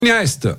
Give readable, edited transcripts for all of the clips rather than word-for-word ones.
Est.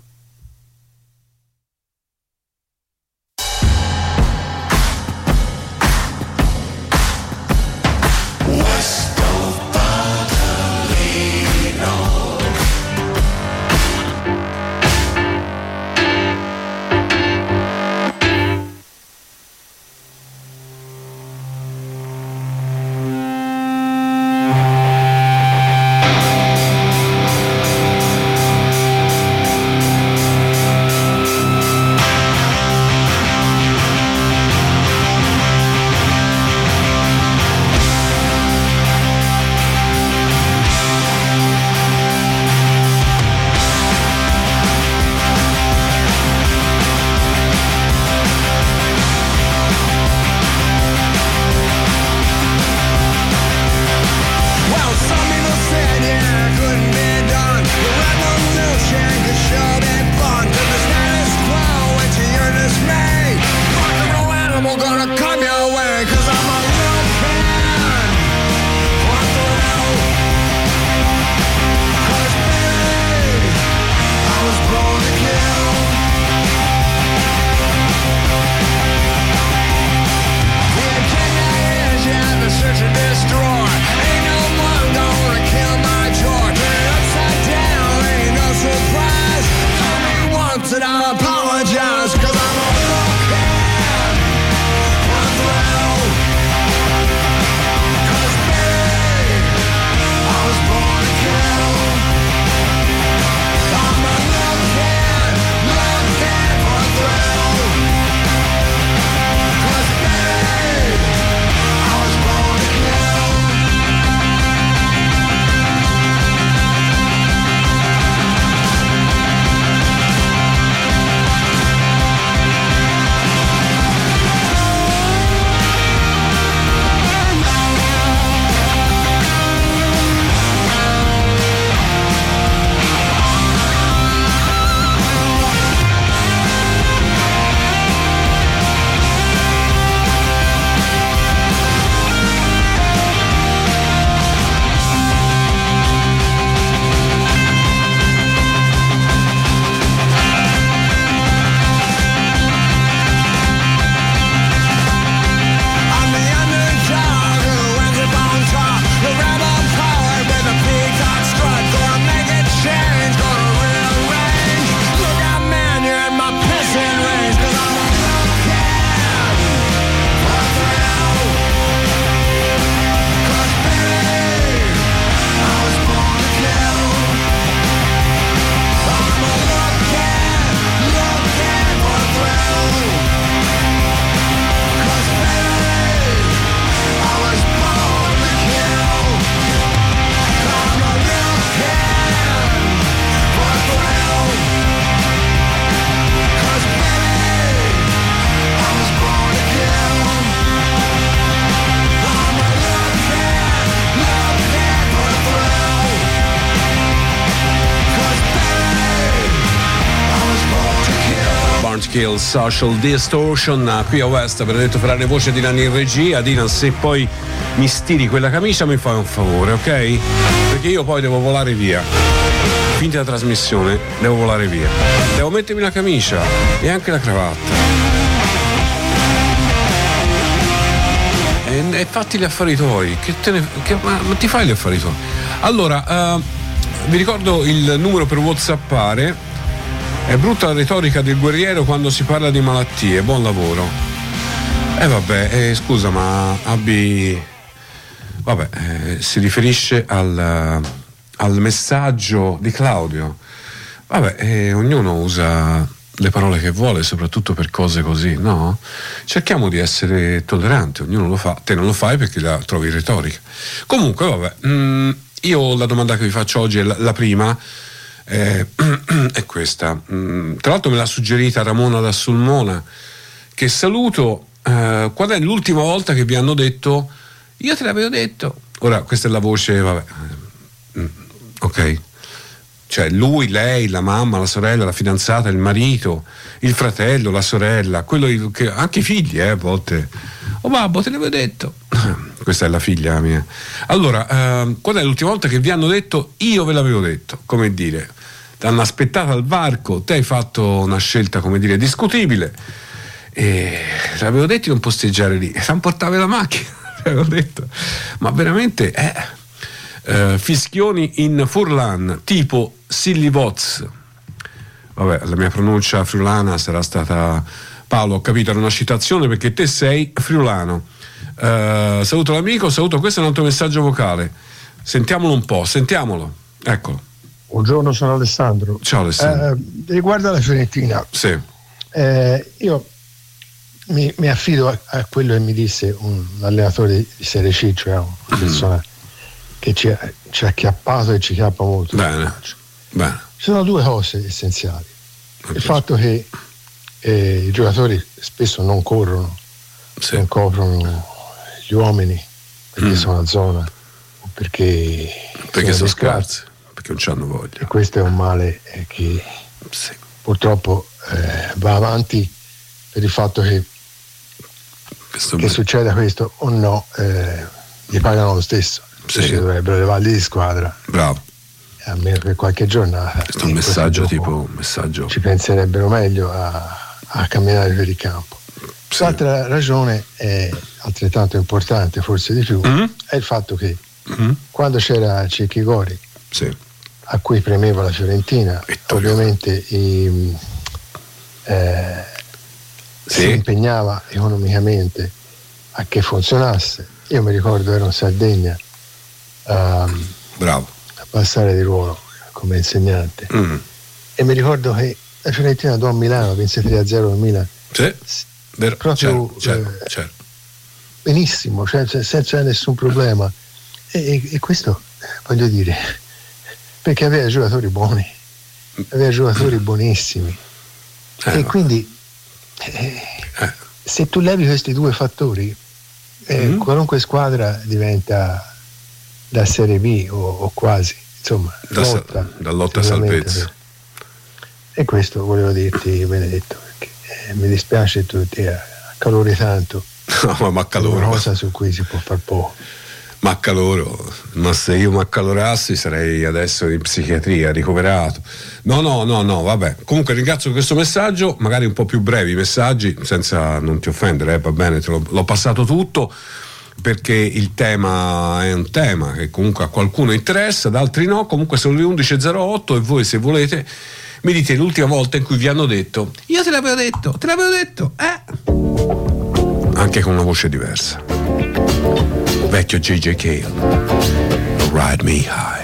Kill Social Distortion qui a West. Per detto Ferrari, voce di Nani in regia. Dina, se poi mi stiri quella camicia mi fai un favore, ok? Perché io poi devo volare via. Finita la trasmissione, devo volare via. Devo mettermi la camicia e anche la cravatta. E fatti gli affari tuoi. Ma ti fai gli affari tuoi? Allora, vi ricordo il numero per WhatsAppare. È brutta la retorica del guerriero quando si parla di malattie. Buon lavoro. Scusa, ma si riferisce al messaggio di Claudio. Ognuno usa le parole che vuole, soprattutto per cose così, no? Cerchiamo di essere tolleranti, ognuno lo fa. Te non lo fai perché la trovi retorica. Comunque, io la domanda che vi faccio oggi è la prima. È questa. Tra l'altro me l'ha suggerita Ramona da Sulmona, che saluto. Qual è l'ultima volta che vi hanno detto io te l'avevo detto? Ora questa è la voce, ok, cioè lui, lei, la mamma, la sorella, la fidanzata, il marito, il fratello, la sorella, quello che anche i figli a volte. Oh babbo, te l'avevo detto. Questa è la figlia mia. Allora, qual è l'ultima volta che vi hanno detto io ve l'avevo detto? Come dire, ti hanno aspettato al varco, te hai fatto una scelta, come dire, discutibile, e l'avevo detto di non posteggiare lì, e portavi la macchina, l'avevo detto, ma veramente fischioni in Furlan tipo Silly Voz. Vabbè, la mia pronuncia friulana sarà stata, Paolo, ho capito, era una citazione perché te sei friulano. Saluto l'amico, saluto, questo è un altro messaggio vocale, sentiamolo un po', sentiamolo, eccolo. Buongiorno, sono Alessandro. Ciao Alessandro. Riguardo alla Fiorentina, sì. Io mi affido a quello che mi disse un allenatore di Serie C, cioè una persona che ci ha chiappato e ci chiappa molto. Bene. Ci sono due cose essenziali. Il fatto che i giocatori spesso non corrono, non coprono gli uomini perché sono a zona o perché sono scarsi, perché non c'hanno voglia, e questo è un male che purtroppo va avanti per il fatto che succeda questo o no, gli pagano lo stesso, si dovrebbero levarli di squadra, bravo, almeno per qualche giornata. Questo è un messaggio, tipo messaggio, ci penserebbero meglio a camminare per il campo. L'altra ragione è altrettanto importante, forse di più, è il fatto che quando c'era Cecchi Gori, a cui premeva la Fiorentina, ovviamente si impegnava economicamente a che funzionasse. Io mi ricordo ero in Sardegna a passare di ruolo come insegnante e mi ricordo che la Fiorentina andò a Milano, vinse 3-0 a Milan. Proprio certo. Benissimo, cioè, senza nessun problema, e questo voglio dire perché aveva giocatori buoni, aveva giocatori buonissimi, e quindi se tu levi questi due fattori, qualunque squadra diventa da Serie B o quasi, insomma, da lotta a salvezza. E questo volevo dirti, Benedetto, perché mi dispiace tu ti accalori tanto. No, ma accaloro. È una cosa su cui si può far poco. Ma accaloro, ma se io mi accalorassi sarei adesso in psichiatria, ricoverato. No, vabbè. Comunque ringrazio per questo messaggio, magari un po' più brevi i messaggi, senza non ti offendere, va bene, l'ho passato tutto, perché il tema è un tema che comunque a qualcuno interessa, ad altri no. Comunque sono le 11.08 e voi, se volete, mi dite l'ultima volta in cui vi hanno detto io te l'avevo detto, anche con una voce diversa. Vecchio J.J. Cale, Ride Me High.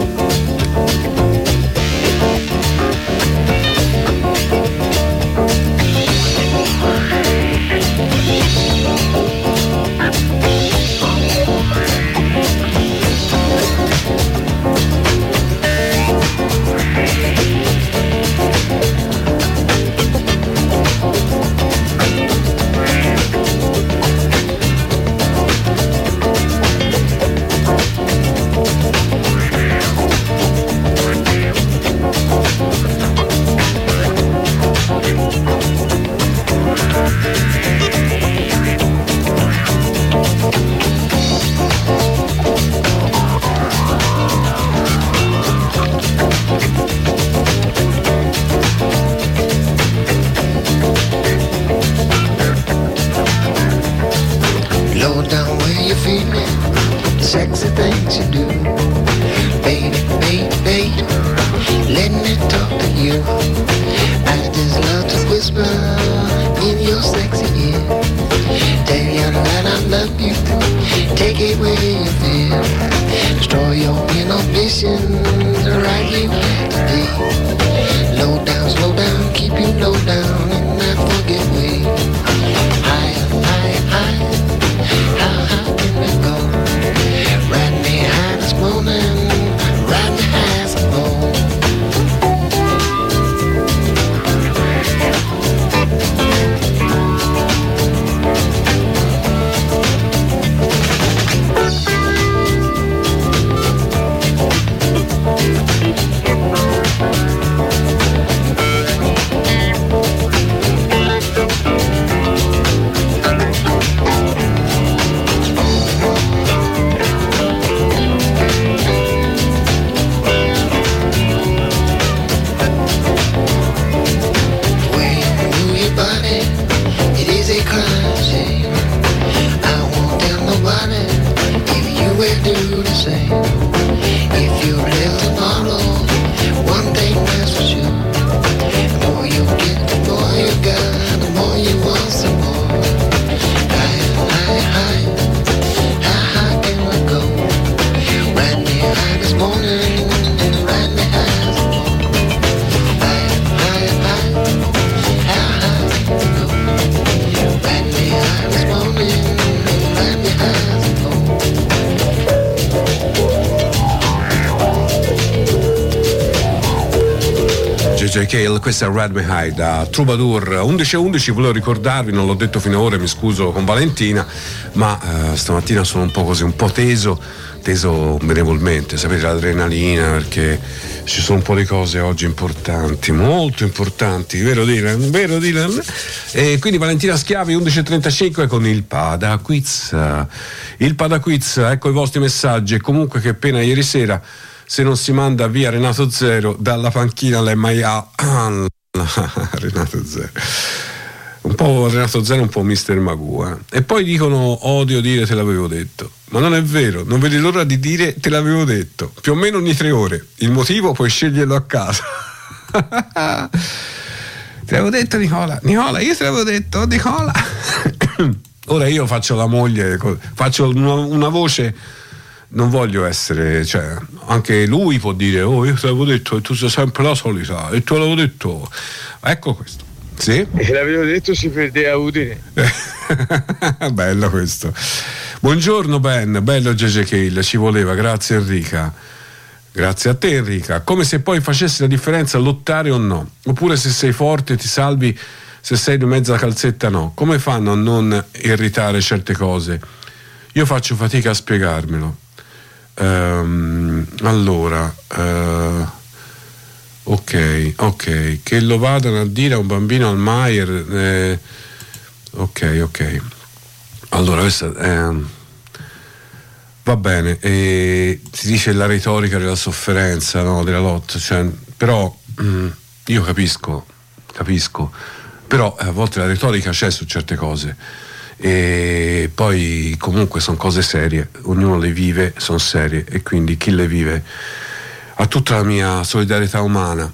Sexy things you do, baby, let me talk to you. I just love to whisper in your sexy ear, tell you that I love you, take it where you feel, destroy your inhibitions, right here to be. Slow down, keep you low down in that forget way. Higher, how high can we go? Ride me high this morning, ride me high some more. JJ Cale, questa è Ride Me High da Troubadour. 11:11, volevo ricordarvi, non l'ho detto fino ad ora, mi scuso con Valentina, ma stamattina sono un po' così, un po' teso benevolmente, sapete, l'adrenalina, perché ci sono un po' di cose oggi importanti, molto importanti, vero Dylan? E quindi Valentina Schiavi, 11:35 con il Pada Quiz, ecco i vostri messaggi. E comunque che pena ieri sera, se non si manda via Renato Zero dalla panchina l'MIA. Renato Zero, un po' Renato Zero, un po' Mister Magoo, E poi dicono odio dire te l'avevo detto, ma non è vero, non vedi l'ora di dire te l'avevo detto, più o meno ogni 3 ore. Il motivo puoi sceglierlo a casa. Te l'avevo detto Nicola, io te l'avevo detto Nicola. Ora io faccio la moglie, faccio una voce, non voglio essere, cioè, anche lui può dire oh io te l'avevo detto e tu sei sempre la solita e te l'avevo detto, ecco questo. Sì? E l'avevo detto si perdeva Udine. Bello questo. Buongiorno Ben, bello JJ Cale, ci voleva, grazie Enrica. Grazie a te Enrica. Come se poi facesse la differenza lottare o no, oppure se sei forte ti salvi, se sei di mezza calzetta no. Come fanno a non irritare certe cose? Io faccio fatica a spiegarmelo. Allora ok, che lo vadano a dire a un bambino al Maier, ok, allora questa va bene, si dice la retorica della sofferenza, no, della lotta, cioè, però io capisco, però a volte la retorica c'è su certe cose, e poi comunque sono cose serie, ognuno le vive, sono serie, e quindi chi le vive ha tutta la mia solidarietà umana.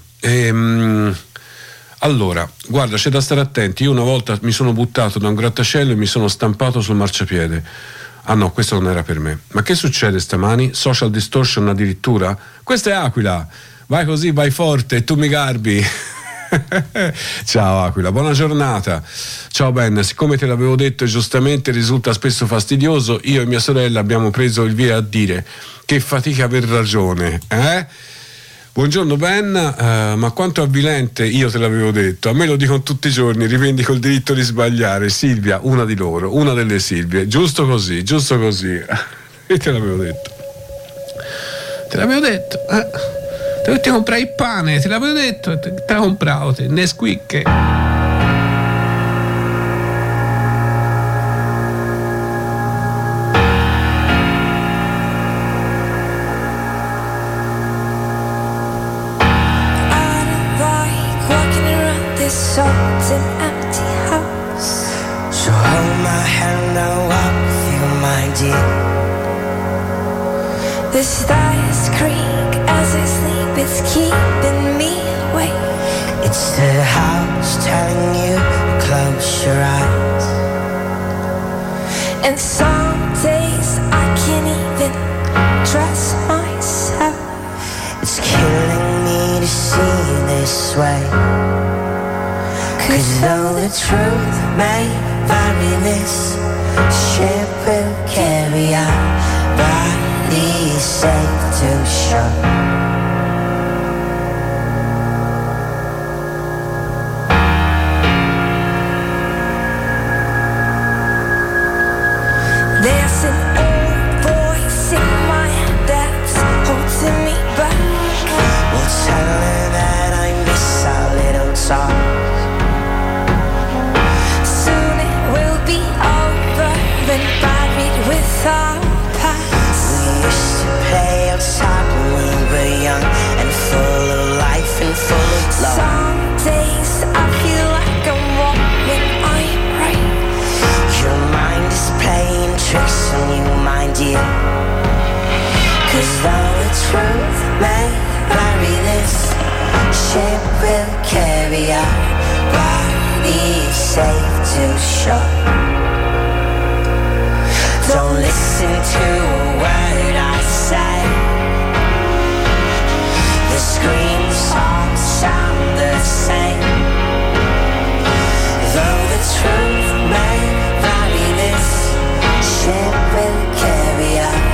Allora, guarda, c'è da stare attenti. Io una volta mi sono buttato da un grattacielo e mi sono stampato sul marciapiede. Ah no, questo non era per me. Ma che succede stamani? Social distortion addirittura? Questa è Aquila, vai così, vai forte, tu mi garbi. Ciao Aquila, buona giornata. Ciao Ben, siccome te l'avevo detto e giustamente risulta spesso fastidioso, io e mia sorella abbiamo preso il via a dire che fatica aver ragione, Buongiorno Ben, ma quanto avvilente, io te l'avevo detto, a me lo dicono tutti i giorni, rivendico il diritto di sbagliare. Silvia, una di loro, una delle Silvie, giusto così e te l'avevo detto dovetti comprare il pane, te l'avevo detto, te l'ho comprato, Nesquik. The stars creak as I sleep, it's keeping me awake. It's the house telling you close your eyes. And some days I can't even trust myself. It's killing me to see this way. 'Cause though the truth may vary, this ship will carry our bodies safe to shore. There's an old voice in my head that's holding me back. We'll tell her that I miss our little talk. Soon it will be over and buried with our past. We used to play outside when we were young and full of life and full of love. Some days I feel like I'm wrong when I pray. Your mind is playing tricks on you, my dear. 'Cause though the truth may vary, this ship will carry our bodies safe to shore. Don't listen to a word I say. The screams all sound the same. Though the truth may vary, this ship will carry our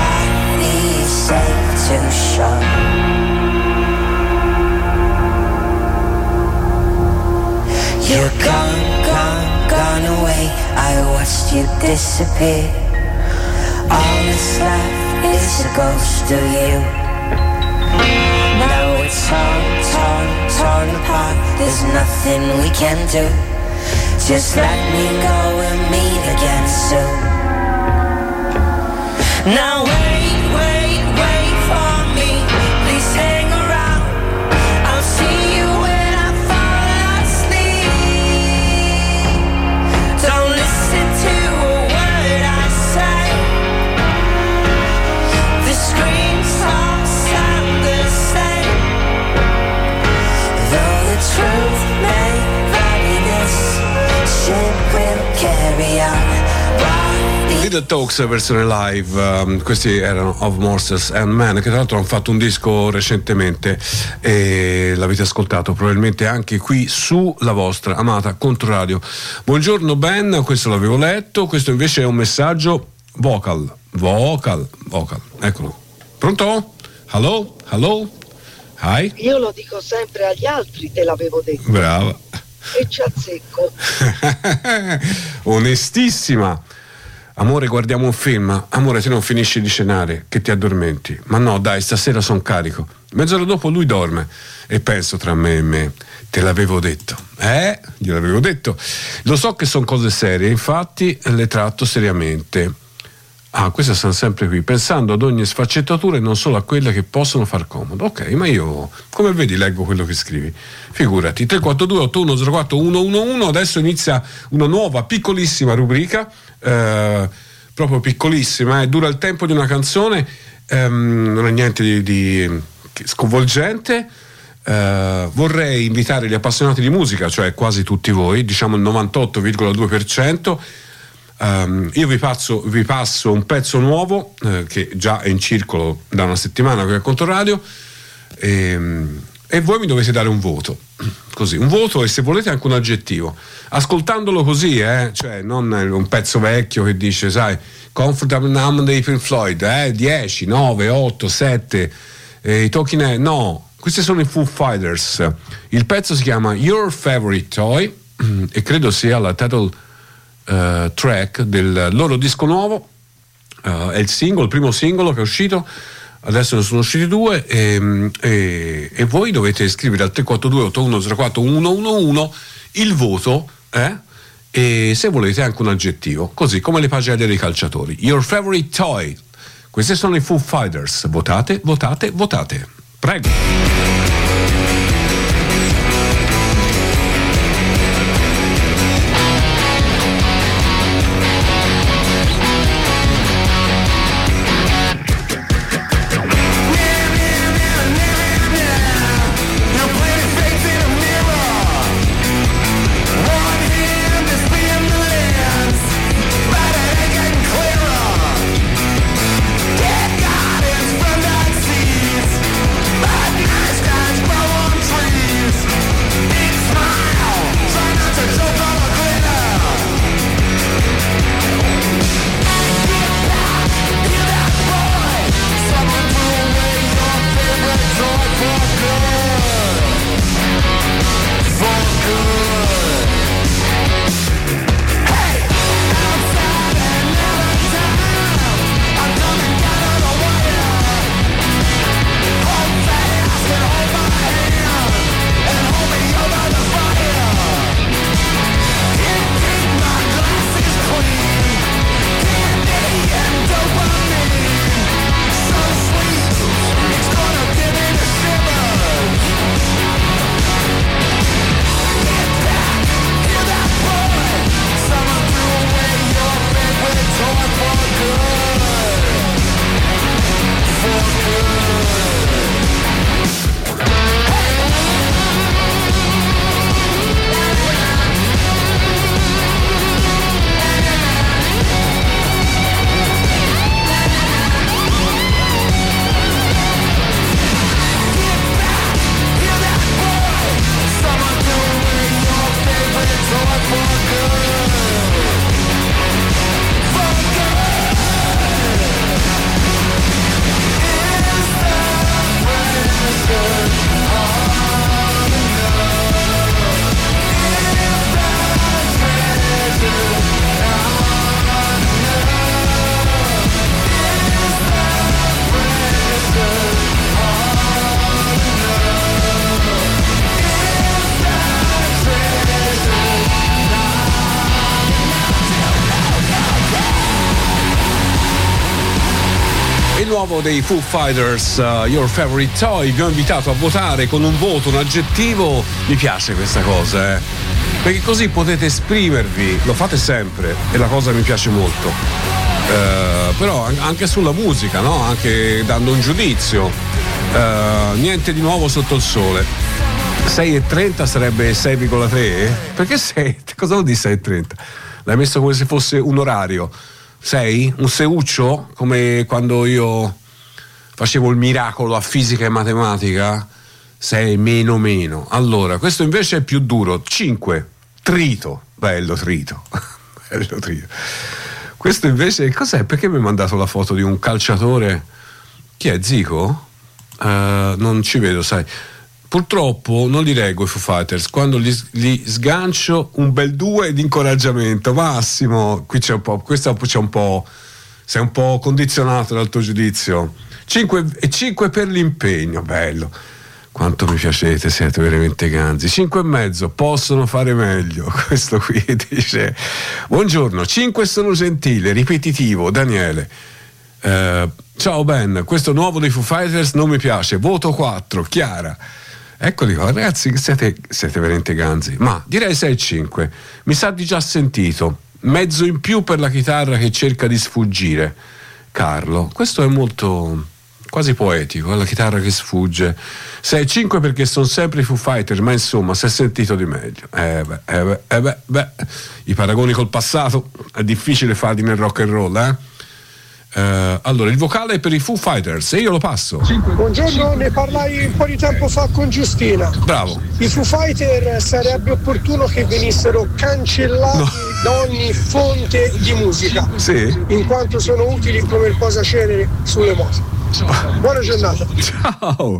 bodies safe to shore. you disappear. All that's left is a ghost of you. Now it's torn apart. There's nothing we can do. Just let me go and meet again soon. Now wait for me. Please hang around. I'll see you when I fall asleep. Don't listen to a word I say. The screams all sound the same. Though the truth may vary, this ship will carry on. Little Talks versione live, questi erano Of Monsters and Men, che tra l'altro hanno fatto un disco recentemente e l'avete ascoltato probabilmente anche qui sulla vostra amata Controradio. Buongiorno Ben, questo l'avevo letto, questo invece è un messaggio vocal, eccolo. Pronto? Hello? Hi? Io lo dico sempre agli altri, te l'avevo detto. Brava. E ci azzecco. Onestissima. Amore, guardiamo un film. Amore, se non finisci di cenare, che ti addormenti. Ma no, dai, stasera son carico. Mezz'ora dopo lui dorme. E penso tra me e me, te l'avevo detto. Gliel'avevo detto. Lo so che sono cose serie, infatti le tratto seriamente. Queste stanno sempre qui, pensando ad ogni sfaccettatura e non solo a quelle che possono far comodo. Ok, ma io, come vedi, leggo quello che scrivi. Figurati. 342 8104 111. Adesso inizia una nuova piccolissima rubrica, proprio piccolissima, dura il tempo di una canzone, non è niente di sconvolgente. Vorrei invitare gli appassionati di musica, cioè quasi tutti voi, diciamo il 98,2%. Io vi passo un pezzo nuovo che già è in circolo da una settimana qui a Controradio, e voi mi dovete dare un voto, così, un voto e se volete anche un aggettivo, ascoltandolo così, cioè non un pezzo vecchio che dice, sai, Comfortable Numb dei Pink Floyd, 10, 9, 8, 7, i Talking Heads, no, questi sono i Foo Fighters. Il pezzo si chiama Your Favorite Toy e credo sia la title track del loro disco nuovo, è il primo singolo che è uscito, adesso ne sono usciti 2 e voi dovete scrivere al 342 8104 111 il voto e se volete anche un aggettivo, così come le pagine dei calciatori. Your Favorite Toy, questi sono i Foo Fighters. Votate, prego. Stars nuovo dei Foo Fighters, Your Favorite Toy. Vi ho invitato a votare con un voto, un aggettivo. Mi piace questa cosa, perché così potete esprimervi, lo fate sempre e la cosa mi piace molto. Però anche sulla musica, no? Anche dando un giudizio. Niente di nuovo sotto il sole. 6,30 sarebbe 6,3? Perché 6? Cosa vuol dire 6,30? L'hai messo come se fosse un orario. 6? Un seuccio? Come quando io facevo il miracolo a fisica e matematica? 6 meno. Allora, questo invece è più duro. 5. Trito. Bello trito. Bello trito. Questo invece cos'è? Perché mi hai mandato la foto di un calciatore? Chi è, Zico? Non ci vedo, sai. Purtroppo non li reggo i Foo Fighters. Quando li sgancio, un bel 2 di incoraggiamento. Massimo, qui c'è un po', questo c'è un po', sei un po' condizionato dal tuo giudizio. 5 per l'impegno, bello. Quanto mi piacete, siete veramente ganzi. 5,5, possono fare meglio. Questo qui dice: buongiorno, 5 sono gentile, ripetitivo, Daniele. Ciao Ben, questo nuovo dei Foo Fighters non mi piace, voto 4, Chiara. Eccoli qua, ragazzi, siete veramente ganzi. Ma direi 6,5. Mi sa di già sentito. Mezzo in più per la chitarra che cerca di sfuggire. Carlo, questo è molto quasi poetico, la chitarra che sfugge. 6,5 perché sono sempre i Foo Fighters, ma insomma si è sentito di meglio. Beh. I paragoni col passato è difficile farli nel rock and roll, allora, il vocale è per i Foo Fighters e io lo passo. Buongiorno, ne parlai un po' di tempo fa con Giustina. Bravo. I Foo Fighters sarebbe opportuno che venissero cancellati da ogni fonte di musica, sì, in quanto sono utili come il posacenere sulle moto. Buona giornata. Ciao.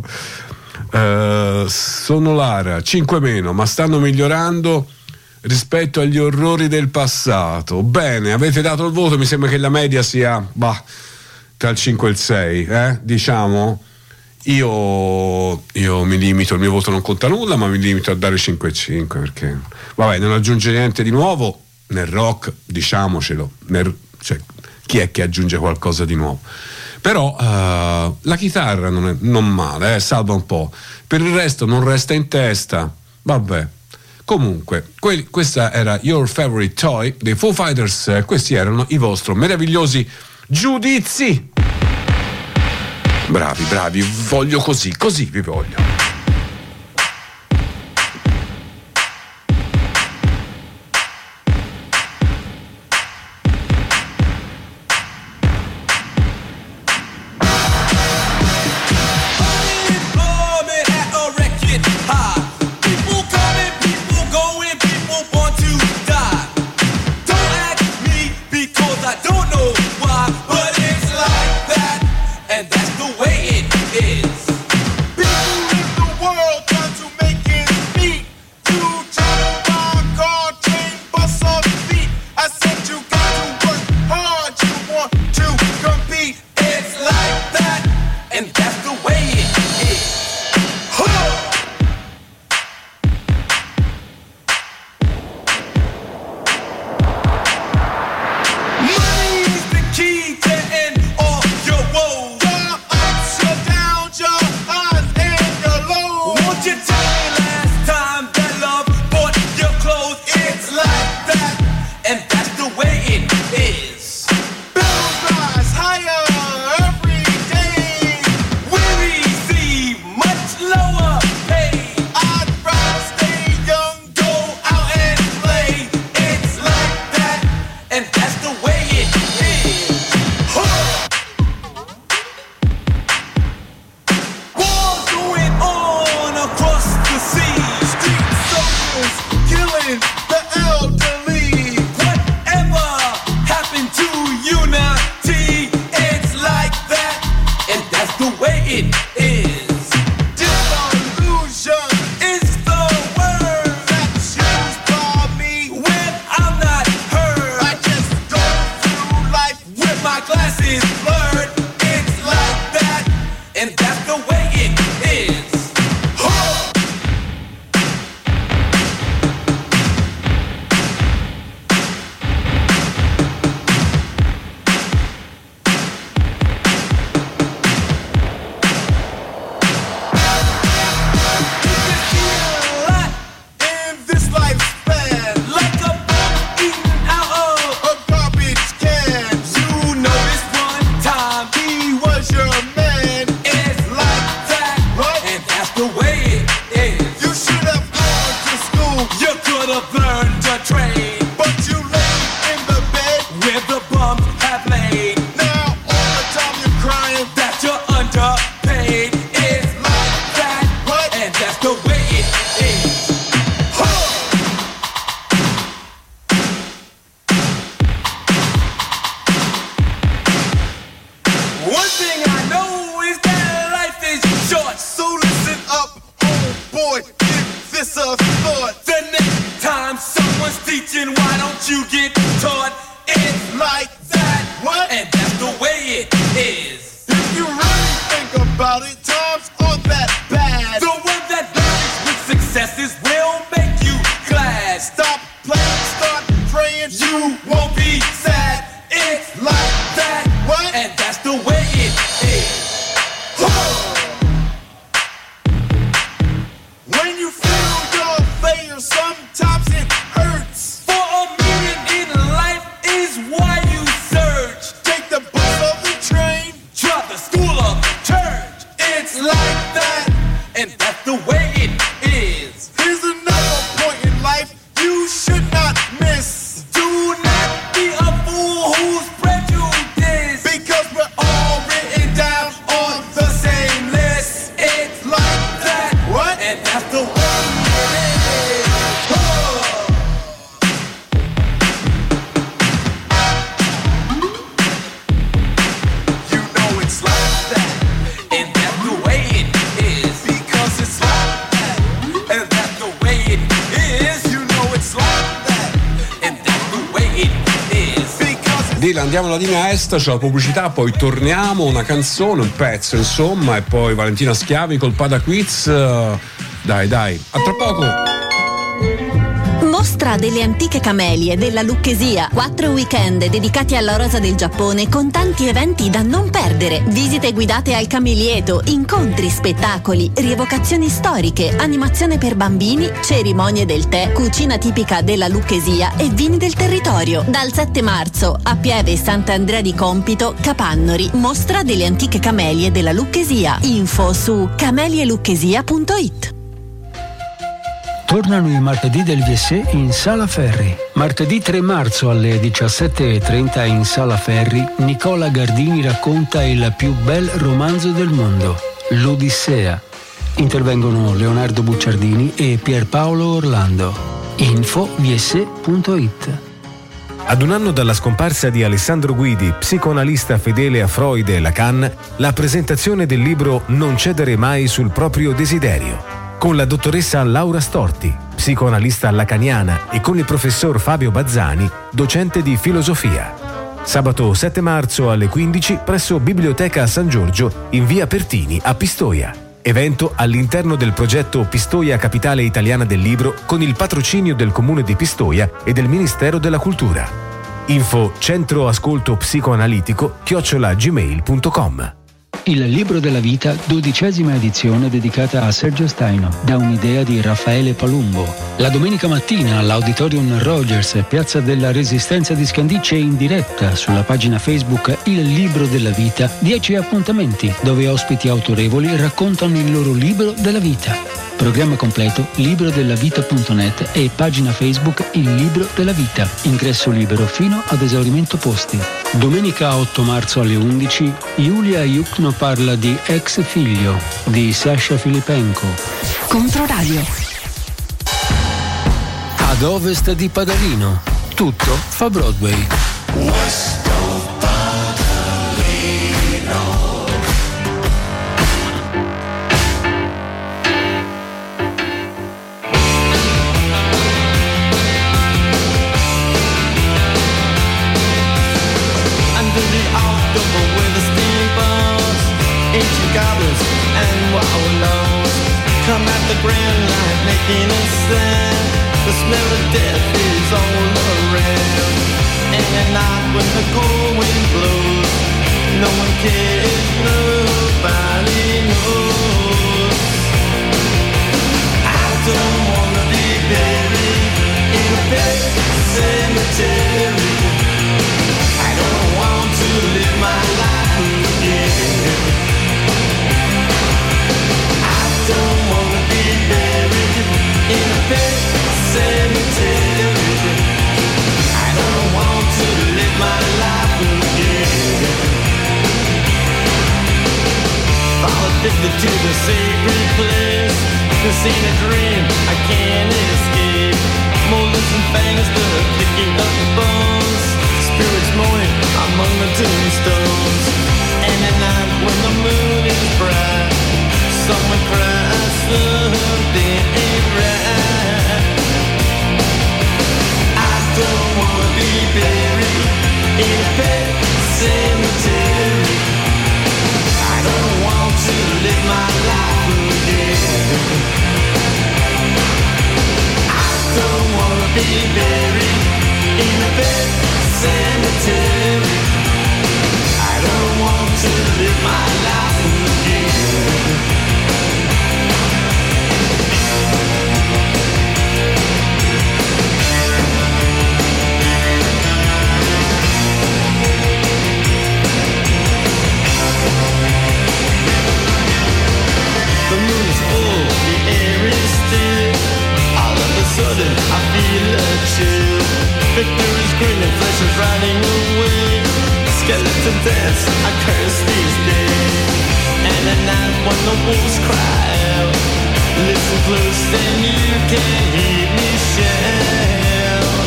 Sono Lara, 5 meno, ma stanno migliorando rispetto agli orrori del passato. Bene, avete dato il voto, mi sembra che la media sia tra il 5 e il 6, diciamo. Io mi limito, il mio voto non conta nulla, ma mi limito a dare 5,5 perché vabbè, non aggiunge niente di nuovo nel rock, diciamocelo, cioè, chi è che aggiunge qualcosa di nuovo? Però la chitarra non male, salva un po', per il resto non resta in testa, vabbè. Comunque, questa era Your Favorite Toy dei Foo Fighters. Questi erano i vostri meravigliosi giudizi. Bravi, voglio così vi voglio. And that's the way it is. People thought. The next time someone's teaching, why don't you get taught? It's like that. What? And that's the way it is. If you really think about it, times aren't that bad. The one that learns with successes will make you glad. Stop playing, start praying, you won't be sad. It's like that. What? And that's the way it is. When you feel your failure, sometimes it hurts. For a meaning in life is why you search. Take the bus or the train, drop the school of the church. It's like that, and that's the way it is. Here's another point in life you should not miss. Do not be a fool who's prejudiced, because we're all written down on the same list. It's like that. What? And that's the way it is. You know it's like that, and that's the way it is. Because it's like that, and that's the way it is. You know it's like that, and that's the way it is. Because it's Dylan, andiamo alla linea est, c'è la pubblicità, poi torniamo, una canzone, un pezzo insomma, e poi Valentina Schiavi col Pada Quiz. Dai, a tra poco. Mostra delle antiche camelie della Lucchesia. 4 weekend dedicati alla rosa del Giappone con tanti eventi da non perdere. Visite guidate al camelietto, incontri, spettacoli, rievocazioni storiche, animazione per bambini, cerimonie del tè, cucina tipica della Lucchesia e vini del territorio. Dal 7 marzo a Pieve Sant'Andrea di Compito, Capannori. Mostra delle antiche camelie della Lucchesia. Info su camelielucchesia.it. Tornano i martedì del VSE in Sala Ferri. Martedì 3 marzo alle 17:30 in Sala Ferri, Nicola Gardini racconta il più bel romanzo del mondo, l'Odissea. Intervengono Leonardo Bucciardini e Pierpaolo Orlando. Info vse.it. Ad un anno dalla scomparsa di Alessandro Guidi, psicoanalista fedele a Freud e Lacan, la presentazione del libro Non cedere mai sul proprio desiderio, con la dottoressa Laura Storti, psicoanalista lacaniana, e con il professor Fabio Bazzani, docente di filosofia. Sabato 7 marzo alle 15 presso Biblioteca San Giorgio in via Pertini a Pistoia. Evento all'interno del progetto Pistoia Capitale Italiana del Libro con il patrocinio del Comune di Pistoia e del Ministero della Cultura. Info centro ascolto psicoanalitico @gmail.com. Il libro della vita, 12ª edizione dedicata a Sergio Staino, da un'idea di Raffaele Palumbo. La domenica mattina all'Auditorium Rogers, Piazza della Resistenza di Scandicci, in diretta sulla pagina Facebook Il libro della vita, 10 appuntamenti dove ospiti autorevoli raccontano il loro libro della vita. Programma completo librodellavita.net e pagina Facebook Il libro della vita. Ingresso libero fino ad esaurimento posti. Domenica 8 marzo alle 11 Giulia Iucno parla di Ex figlio di Sasha Filipenko. Controradio. Ad ovest di Padalino, tutto fa Broadway. Come at the grand light making a sound. The smell of death is all around. And at night when the cold wind blows, no one cares, nobody knows. I don't wanna be buried in a big cemetery. I don't want to live my life again. I don't wanna be buried in a big cemetery. I don't want to live my life again. Fall addicted to the sacred place. This ain't a dream, I can't escape. Molars and fangs, the picking of the bones. Spirits moaning among the tombstones. And at night when the moon is bright, someone cries, something ain't right. in a pet cemetery. I don't want to live my life again. I don't want to be buried in a pet cemetery. I don't want to live my life again. The moon's full, the air is still. All of a sudden I feel a chill. Victor is grinning, flesh is riding away. Skeleton dance, I curse these days. And at night when the wolves cry out, listen close then you can hear me shout.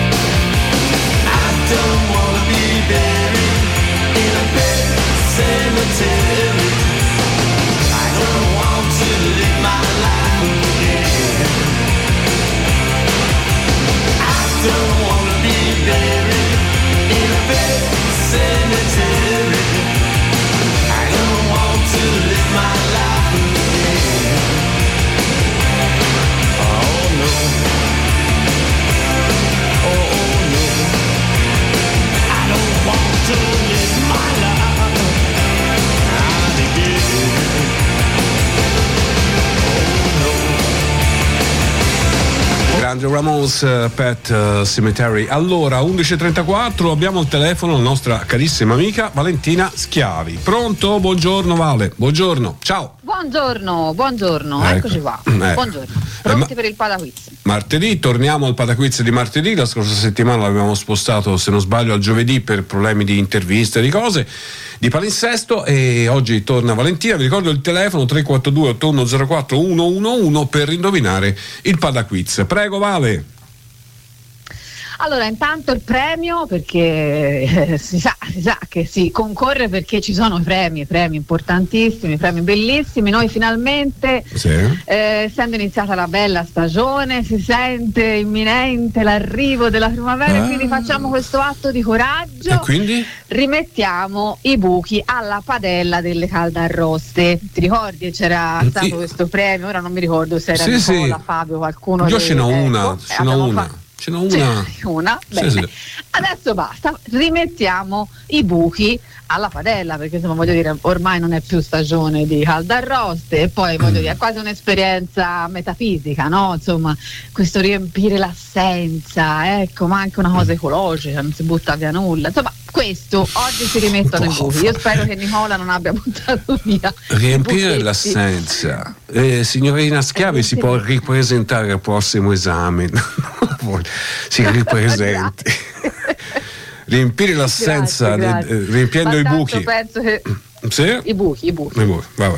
I don't wanna be buried in a pet cemetery. I don't want to live my life again. I don't wanna be buried in a pet cemetery. I don't want to live my life again. Oh no. Oh no. I don't want to live my life again. Grande Ramones, Pet Cemetery. Allora, 11.34, abbiamo al telefono la nostra carissima amica Valentina Schiavi. Pronto? Buongiorno Vale, buongiorno, ciao. Buongiorno, Ecco. eccoci qua. Buongiorno, pronti per il Pataquiz. Martedì, torniamo al Pataquiz di martedì. La scorsa settimana l'abbiamo spostato, se non sbaglio, al giovedì per problemi di interviste, di cose, di palinsesto, e oggi torna Valentina. Vi ricordo il telefono 342 8104 111 per indovinare il Pataquiz. Prego Vale. Allora, intanto il premio, perché si sa che si concorre perché ci sono premi importantissimi, premi bellissimi. Noi finalmente, essendo iniziata la bella stagione, si sente imminente l'arrivo della primavera, quindi facciamo questo atto di coraggio. E quindi? Rimettiamo i buchi alla padella delle caldarroste. Ti ricordi? C'era stato questo premio, ora non mi ricordo se era Nicola, Fabio, qualcuno. Io ce n'ho una, ce n'ho una. Bene. Sì. Adesso basta, rimettiamo i buchi alla padella, perché insomma, voglio dire, ormai non è più stagione di caldarroste, e poi voglio dire, è quasi un'esperienza metafisica, no? Insomma, questo riempire l'assenza, ecco, ma anche una cosa ecologica, non si butta via nulla. Insomma, questo oggi si rimettono i buchi. Io spero che Nicola non abbia buttato via. Riempire l'assenza. Signorina Schiavi, si può ripresentare al prossimo esame. Si ripresenti. Riempire l'assenza, grazie. riempiendo i buchi. Penso che sì? I buchi. Vabbè.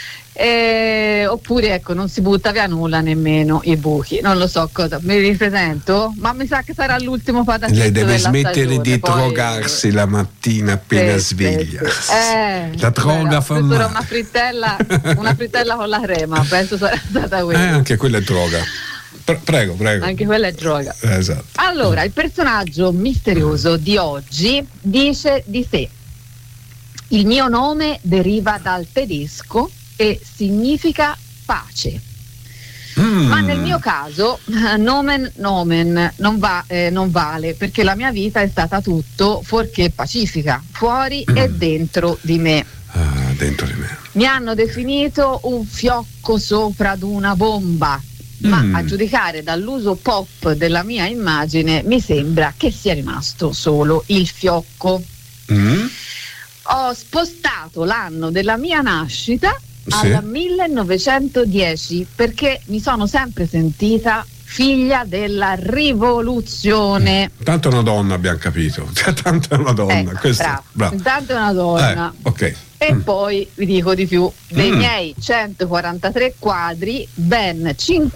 Oppure ecco, non si butta via nulla, nemmeno i buchi, non lo so cosa, mi ripresento, ma mi sa che sarà l'ultimo Pataquiz. Lei deve smettere stagione, di poi drogarsi la mattina appena sveglia. La droga fa male. Una frittella con la crema, penso sarà stata quella. Anche quella è droga. Prego. Anche quella è droga. Esatto. Allora, il personaggio misterioso di oggi dice di sé: il mio nome deriva dal tedesco e significa pace. Ma nel mio caso nomen non vale, perché la mia vita è stata tutto fuorché pacifica, fuori e dentro di me. Dentro di me. Mi hanno definito un fiocco sopra ad una bomba, ma a giudicare dall'uso pop della mia immagine mi sembra che sia rimasto solo il fiocco. Ho spostato l'anno della mia nascita al 1910 perché mi sono sempre sentita figlia della rivoluzione. Tanto è una donna, abbiamo capito. Tanto è una donna. Bravo. Intanto è una donna. Ok. E poi vi dico di più: dei miei 143 quadri, ben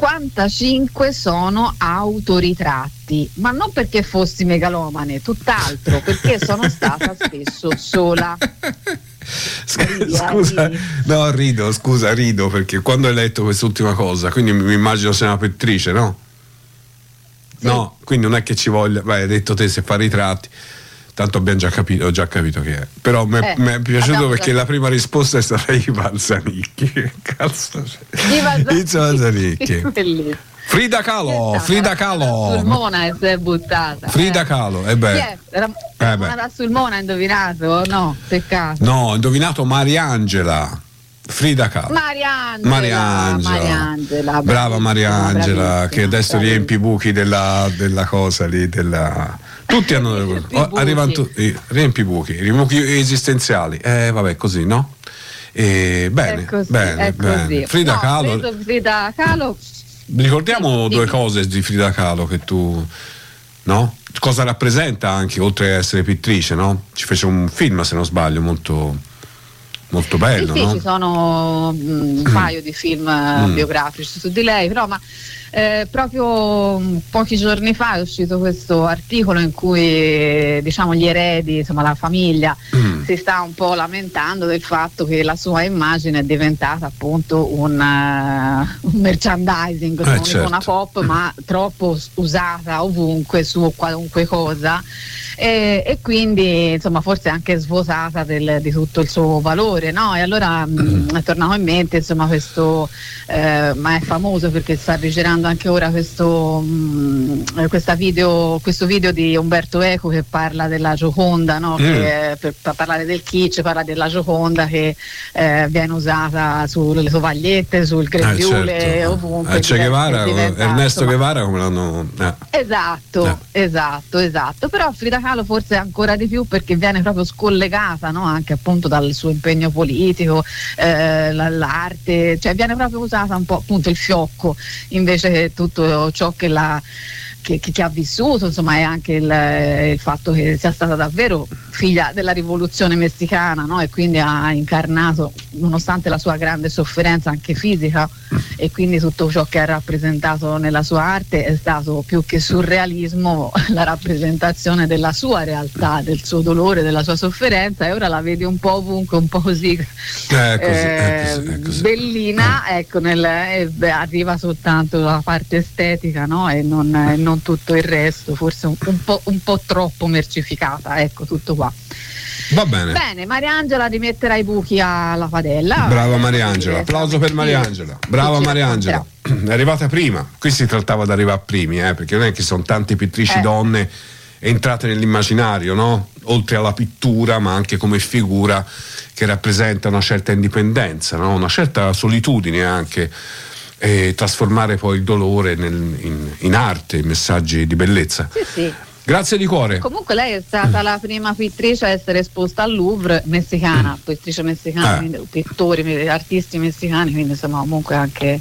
55 sono autoritratti, ma non perché fossi megalomane, tutt'altro, perché sono stata spesso sola. Rido perché quando hai letto quest'ultima cosa, quindi mi immagino sei una pittrice, no? Sì. No, quindi non è che ci voglia, hai detto te se fa ritratti. tanto abbiamo già capito, ho già capito che è. Però mi è piaciuto perché la prima risposta è stata Ivan Zanicchi. Che cazzo c'è? Ivan Zanicchi. Frida Kahlo. Sulmona e si è buttata. Frida Kahlo, Era Sulmona, indovinato? No, peccato. No, ho indovinato Mariangela. Frida Kahlo. Mariangela. Brava Mariangela, che adesso riempi i buchi della cosa lì, tutti hanno arrivano riempi i buchi esistenziali. Vabbè, così, no? Bene. Frida Kahlo. Ricordiamo due cose di Frida Kahlo che tu, no? Cosa rappresenta anche, oltre ad essere pittrice, no? Ci fece un film, se non sbaglio, molto bello, sì, no? Ci sono un paio di film biografici su di lei, però proprio pochi giorni fa è uscito questo articolo in cui diciamo gli eredi, insomma la famiglia si sta un po' lamentando del fatto che la sua immagine è diventata appunto un merchandising, non certo. Una pop, ma troppo usata ovunque su qualunque cosa. E quindi insomma forse anche svuotata di tutto il suo valore, no? E allora è tornato in mente insomma questo ma è famoso perché sta rigirando anche ora questo video di Umberto Eco che parla della Gioconda, no? Che, per parlare del kitsch, parla della Gioconda che viene usata sulle tovagliette, sul grembiule, certo. ovunque. Che Guevara, Ernesto Guevara come l'hanno esatto. Però Frida Kahlo forse ancora di più perché viene proprio scollegata, no? Anche appunto dal suo impegno politico, l'arte, cioè viene proprio usata un po' appunto il fiocco invece che tutto ciò che ha vissuto, insomma, è anche il fatto che sia stata davvero figlia della rivoluzione messicana, no? E quindi ha incarnato, nonostante la sua grande sofferenza anche fisica, e quindi tutto ciò che ha rappresentato nella sua arte è stato più che surrealismo la rappresentazione della sua realtà, del suo dolore, della sua sofferenza, e ora la vedi un po' ovunque, un po' così, così. bellina, ecco, arriva soltanto la parte estetica, no? E non tutto il resto, forse un po' troppo mercificata, ecco, tutto qua. Va bene. Bene, Mariangela rimetterà i buchi alla padella. Brava Mariangela, applauso per Mariangela. Brava Mariangela, è arrivata prima. Qui si trattava di arrivare primi, perché non è che sono tante pittrici donne entrate nell'immaginario, no? Oltre alla pittura, ma anche come figura che rappresenta una certa indipendenza, no? Una certa solitudine anche. E trasformare poi il dolore in arte, in messaggi di bellezza. Sì. Grazie di cuore. Comunque lei è stata la prima pittrice a essere esposta al Louvre, messicana, pittrice messicana, quindi, pittori, artisti messicani, quindi insomma comunque anche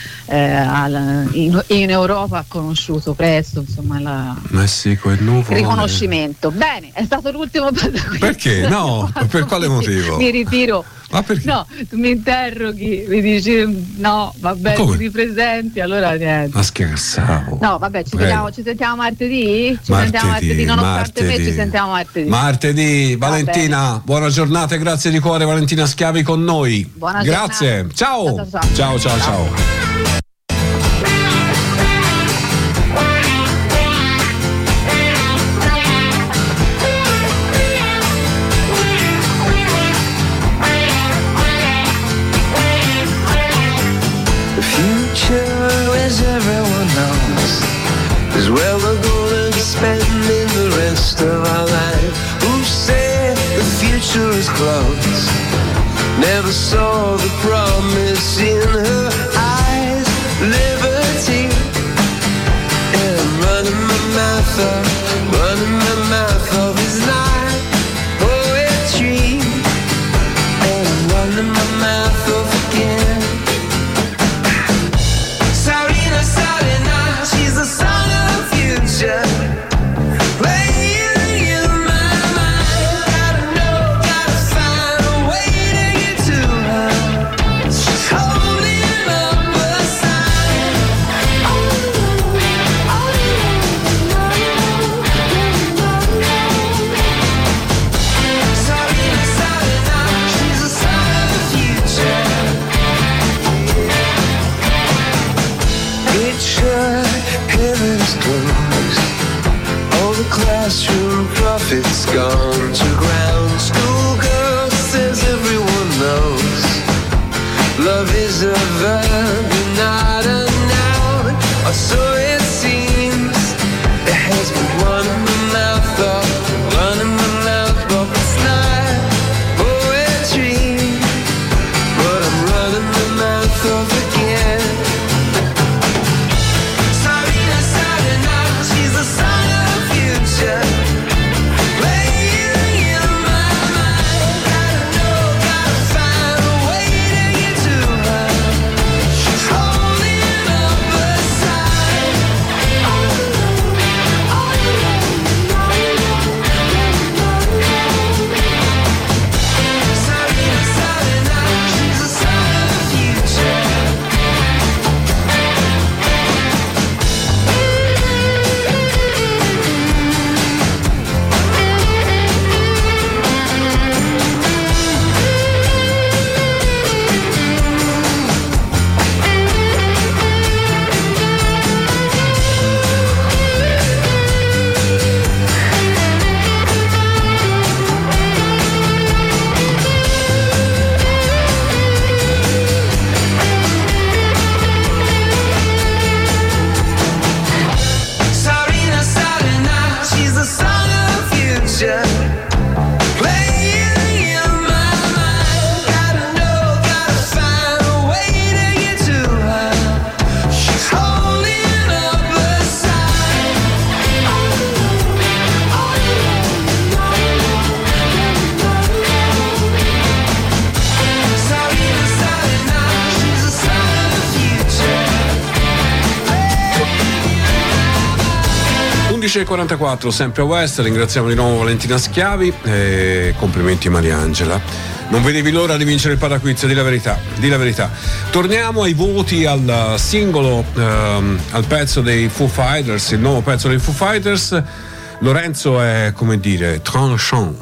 in Europa ha conosciuto presto insomma Messico e nuvole. Il riconoscimento. Bene, è stato l'ultimo. Perché? No, per quale motivo? Mi ritiro. Ma perché? No, tu mi interroghi, mi dici no, vabbè, ti ripresenti, allora niente. Ma scherzavo. No, vabbè, ci sentiamo martedì? Sentiamo martedì, nonostante me ci sentiamo martedì. Martedì, Valentina, buona giornata e grazie di cuore Valentina Schiavi con noi. Buona grazie. Giornata. Ciao. As everyone knows, is where we're gonna be spending the rest of our life. Who said the future is close? Never saw the promise in her eyes. Liberty, and I'm running my mouth off is not poetry, and I'm running my mouth off again. She's the song of the future, playing in my mind. Gotta find a way to get to her. She's holding up a sign. Sarina, she's the song of the future. Picture heaven's closed, all the classroom prophets gone. 11:44, sempre a West. Ringraziamo di nuovo Valentina Schiavi e complimenti Mariangela. Non vedevi l'ora di vincere il Paraquiz, di la verità. Torniamo ai voti al singolo, al pezzo dei Foo Fighters, il nuovo pezzo dei Foo Fighters. Lorenzo è, come dire, tranchant.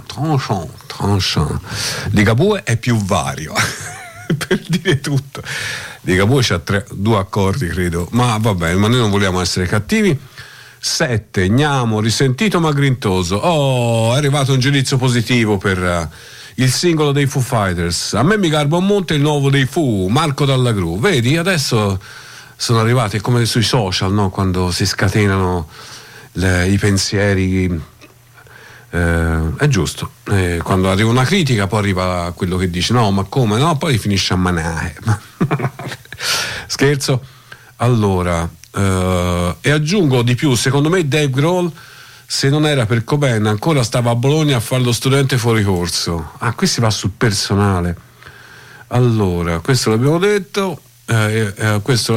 Ligabue è più vario per dire tutto. Ligabue c'ha 2 accordi, credo, ma va bene, ma noi non vogliamo essere cattivi. 7, Gnamo, risentito ma grintoso. È arrivato un giudizio positivo per il singolo dei Foo Fighters. A me mi garba un monte il nuovo dei Foo, Marco Dalla Gru. Vedi, adesso sono arrivati, come sui social, no? Quando si scatenano i pensieri. È giusto, quando arriva una critica poi arriva quello che dice no, ma come no, poi finisce a manare. Scherzo. Allora, e aggiungo di più, secondo me Dave Grohl, se non era per Cobain, ancora stava a Bologna a fare lo studente fuori corso. Qui si va sul personale. Allora, questo l'abbiamo detto, questo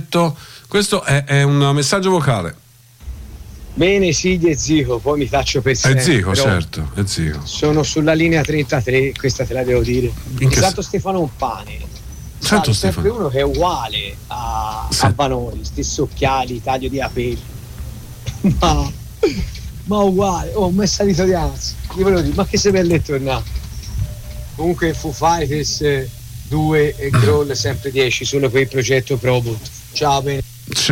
è un messaggio vocale. Bene, Sigli e Zico, poi mi faccio per sempre. È Zico, certo, è Zico. Sono sulla linea 33, questa te la devo dire. Santo Stefano è un pane. Santo sempre uno che è uguale a Vanoni, stesso occhiali, taglio di capelli. ma uguale. Mi è salito di ansia. Io ve lo dico, ma che se bello è tornato. Comunque Foo Fighters 2 e Grohl sempre 10, solo per il progetto Probot. Ciao, bene.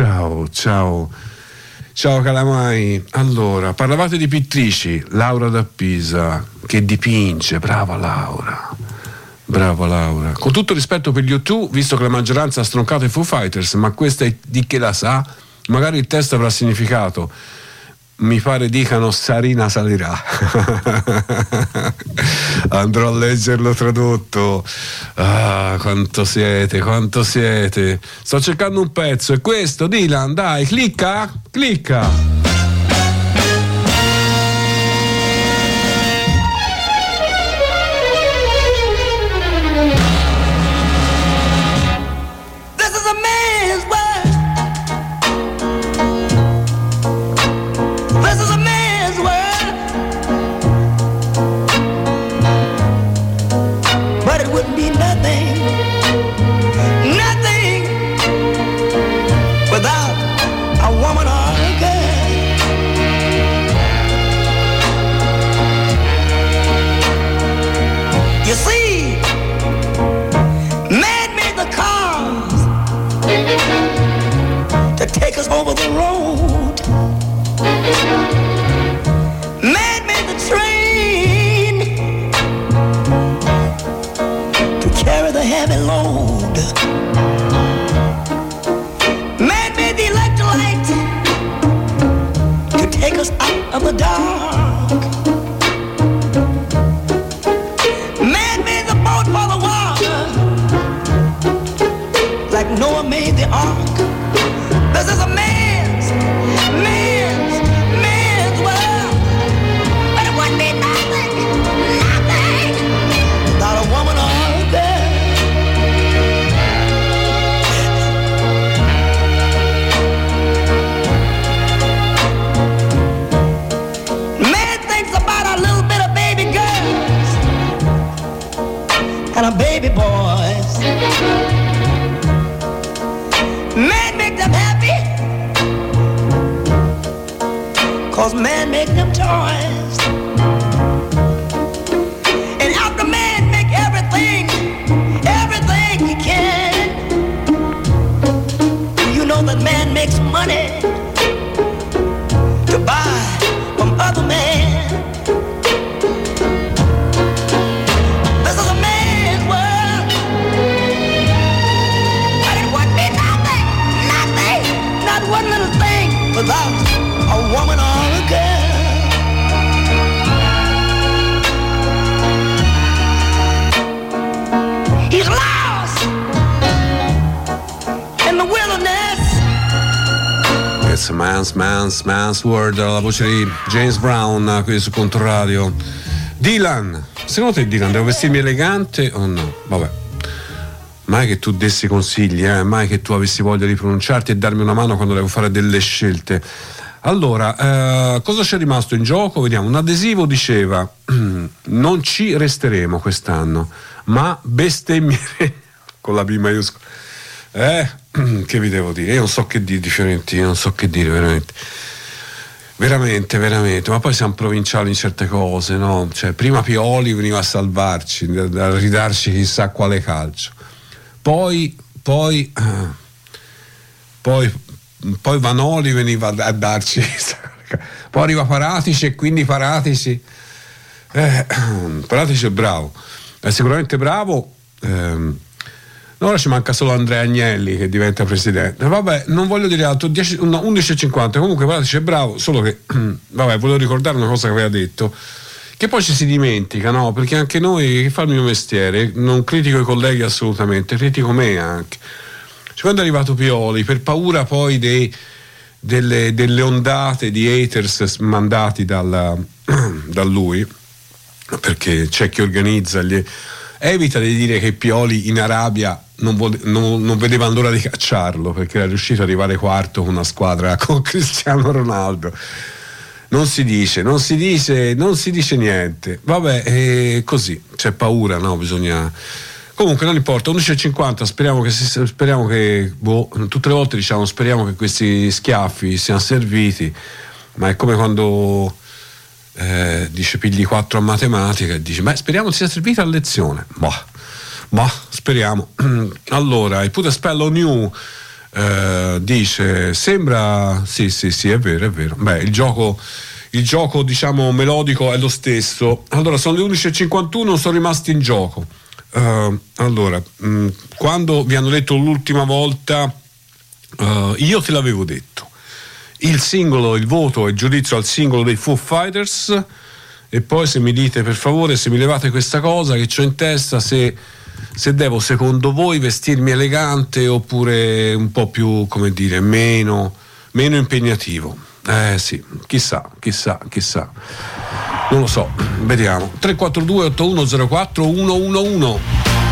Ciao Calamai. Allora, parlavate di pittrici, Laura da Pisa che dipinge, brava Laura. Con tutto rispetto per gli U2, visto che la maggioranza ha stroncato i Foo Fighters, ma questa è di che la sa, magari il testo avrà significato. Mi pare dicano Sarina salirà. Andrò a leggerlo tradotto. Quanto siete. Sto cercando un pezzo, è questo, Dylan, dai, clicca. Take us over the road. Man made the train to carry the heavy load. Man made the electrolyte to take us out of the dark. Man made the boat for the water, like Noah made the ark. This is a man's world. But it wouldn't be nothing without a woman or a girl. Man thinks about a little bit of baby girls and a baby boys. Man make them happy, 'cause man make them toys. And after man make everything he can, you know that man makes money to buy from other men. This is a man's world, but it wouldn't be nothing, not one little thing without a woman or a girl. He's lost in the wilderness. It's a man's world, la voce di James Brown qui su Controradio. Dylan, secondo te Dylan devo vestirmi elegante o no? Vabbè, mai che tu dessi consigli, mai che tu avessi voglia di pronunciarti e darmi una mano quando devo fare delle scelte. Allora, cosa c'è rimasto in gioco? Vediamo, un adesivo diceva non ci resteremo quest'anno, ma bestemmieremo con la B maiuscola. Che vi devo dire? Io non so che dire di Fiorentina, non so che dire veramente, ma poi siamo provinciali in certe cose, no? Cioè, prima Pioli veniva a salvarci, a ridarci chissà quale calcio, poi Vanoli veniva a darci, poi arriva Paratici e quindi Paratici è bravo, è sicuramente bravo. Ora ci manca solo Andrea Agnelli che diventa presidente. Vabbè, non voglio dire altro, 11:50. Comunque Paratici è bravo, solo che vabbè, volevo ricordare una cosa che aveva detto, che poi ci si dimentica, no? Perché anche noi, che fa il mio mestiere, non critico i colleghi assolutamente, critico me anche. Cioè, quando è arrivato Pioli, per paura poi delle ondate di haters mandati da lui, perché c'è chi organizza, evita di dire che Pioli in Arabia non vedeva l'ora di cacciarlo, perché era riuscito ad arrivare quarto con una squadra con Cristiano Ronaldo. Non si dice niente. Vabbè, così c'è paura, no? Bisogna. Comunque non importa, 11:50, speriamo che tutte le volte diciamo speriamo che questi schiaffi siano serviti, ma è come quando dice pigli 4 a matematica e dice speriamo sia servita a lezione. Ma speriamo. Allora, il Pute Spello New dice sembra sì è vero. Beh, il gioco diciamo melodico è lo stesso. Allora, sono le 11:51, sono rimasti in gioco. Allora, quando vi hanno detto l'ultima volta, io te l'avevo detto, il singolo, il voto e il giudizio al singolo dei Foo Fighters, e poi se mi dite per favore, se mi levate questa cosa che c'ho in testa, se devo secondo voi vestirmi elegante oppure un po' più, come dire, meno impegnativo. Sì, chissà, non lo so, vediamo. 342 8104 111.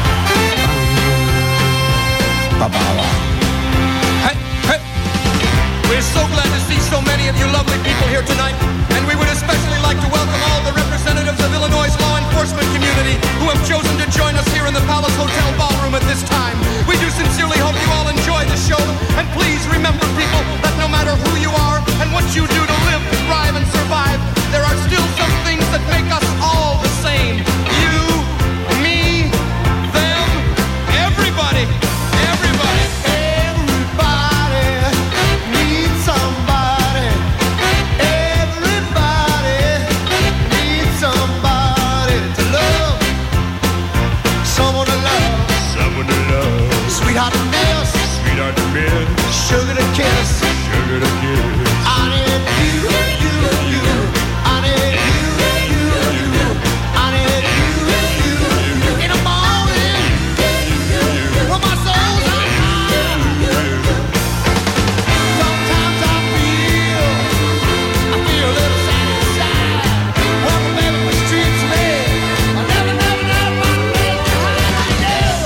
We're so glad to see so many of you lovely people here tonight, and we would especially like to welcome all the representatives of Illinois' law enforcement community who have chosen to join us here in the Palace Hotel Ballroom at this time. We do sincerely hope you all enjoy the show, and please remember, people, that no matter who you are and what you do to live, thrive, and survive, there are still some things that make us all the same. You, me, them, everybody. Sweetheart to miss, sugar to kiss, I need you, I need you, I need you, in the morning, when my soul's on fire. Sometimes I feel a little sad inside, when my baby mistreats me, I never want to make you hide.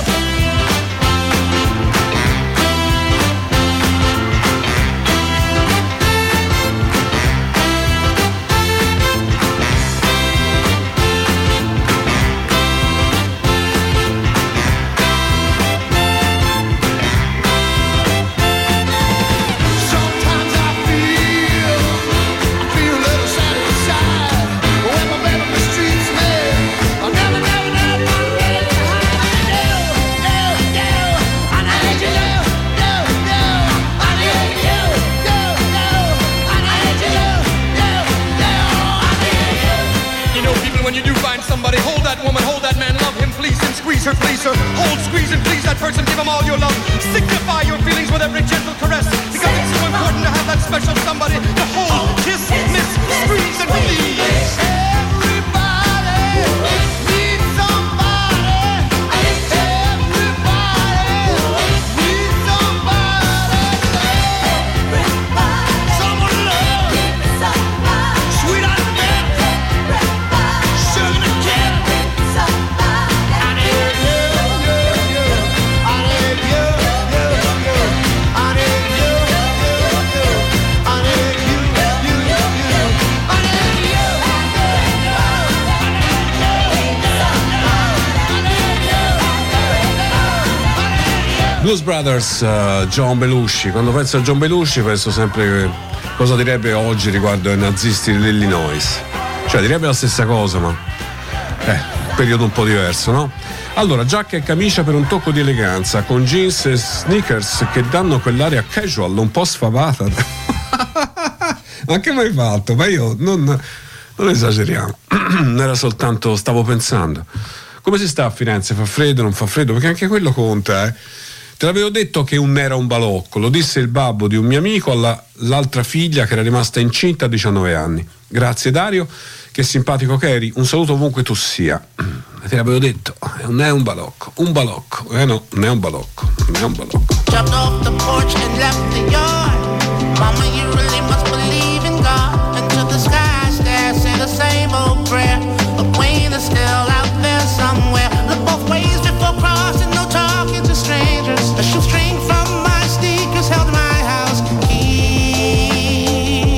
Her, please her, hold, squeeze, and please that person, give them all your love. Signify your feelings with every gentle caress, because it's so important to have that special somebody to hold, kiss, miss, squeeze, and release. Everybody needs somebody. Everybody needs somebody. Someone to love. Sweetheart to milk. Sugar to kiss. I need Blues Brothers, John Belushi. Quando penso a John Belushi penso sempre cosa direbbe oggi riguardo ai nazisti dell'Illinois. Cioè direbbe la stessa cosa, ma un periodo un po' diverso, no? Allora, giacca e camicia per un tocco di eleganza, con jeans e sneakers che danno quell'area casual un po' sfavata. Ma che mai fatto? Ma io non esageriamo. Era soltanto, stavo pensando. Come si sta a Firenze? Fa freddo, non fa freddo? Perché anche quello conta, eh. Te l'avevo detto che un era un balocco, lo disse il babbo di un mio amico all'altra figlia che era rimasta incinta a 19 anni. Grazie Dario, che simpatico che eri, un saluto ovunque tu sia. Te l'avevo detto, non è un balocco, no, non è un balocco, non è un balocco. Jumped off the porch and left the yard. Mama, you really must believe in God. Into the sky stare, say the same old prayer. A queen is still out there somewhere. Look both ways before crossing, no talking to strangers. A shoestring from my sneakers held my house key.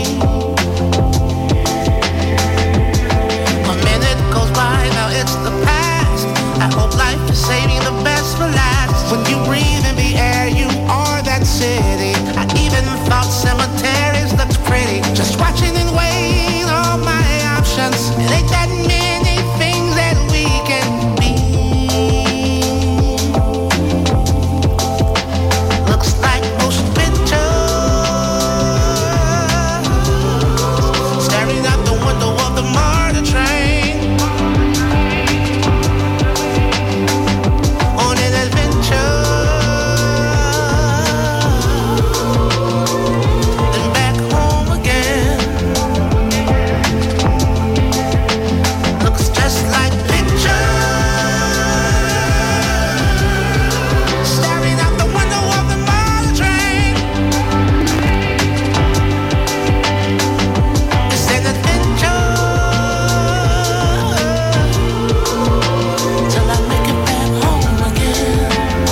A minute goes by, now it's the past. I hope life is saving the best for last. When you breathe in the air, you are that city. I even thought cemeteries looked pretty. Just watching and weighing all my options. It ain't that many things that we can be. Looks like most pictures staring out the window of the MARTA train on an adventure. Then back home again. Looks just like pictures staring out the window of the MARTA train. It's an adventure till I make it back home again.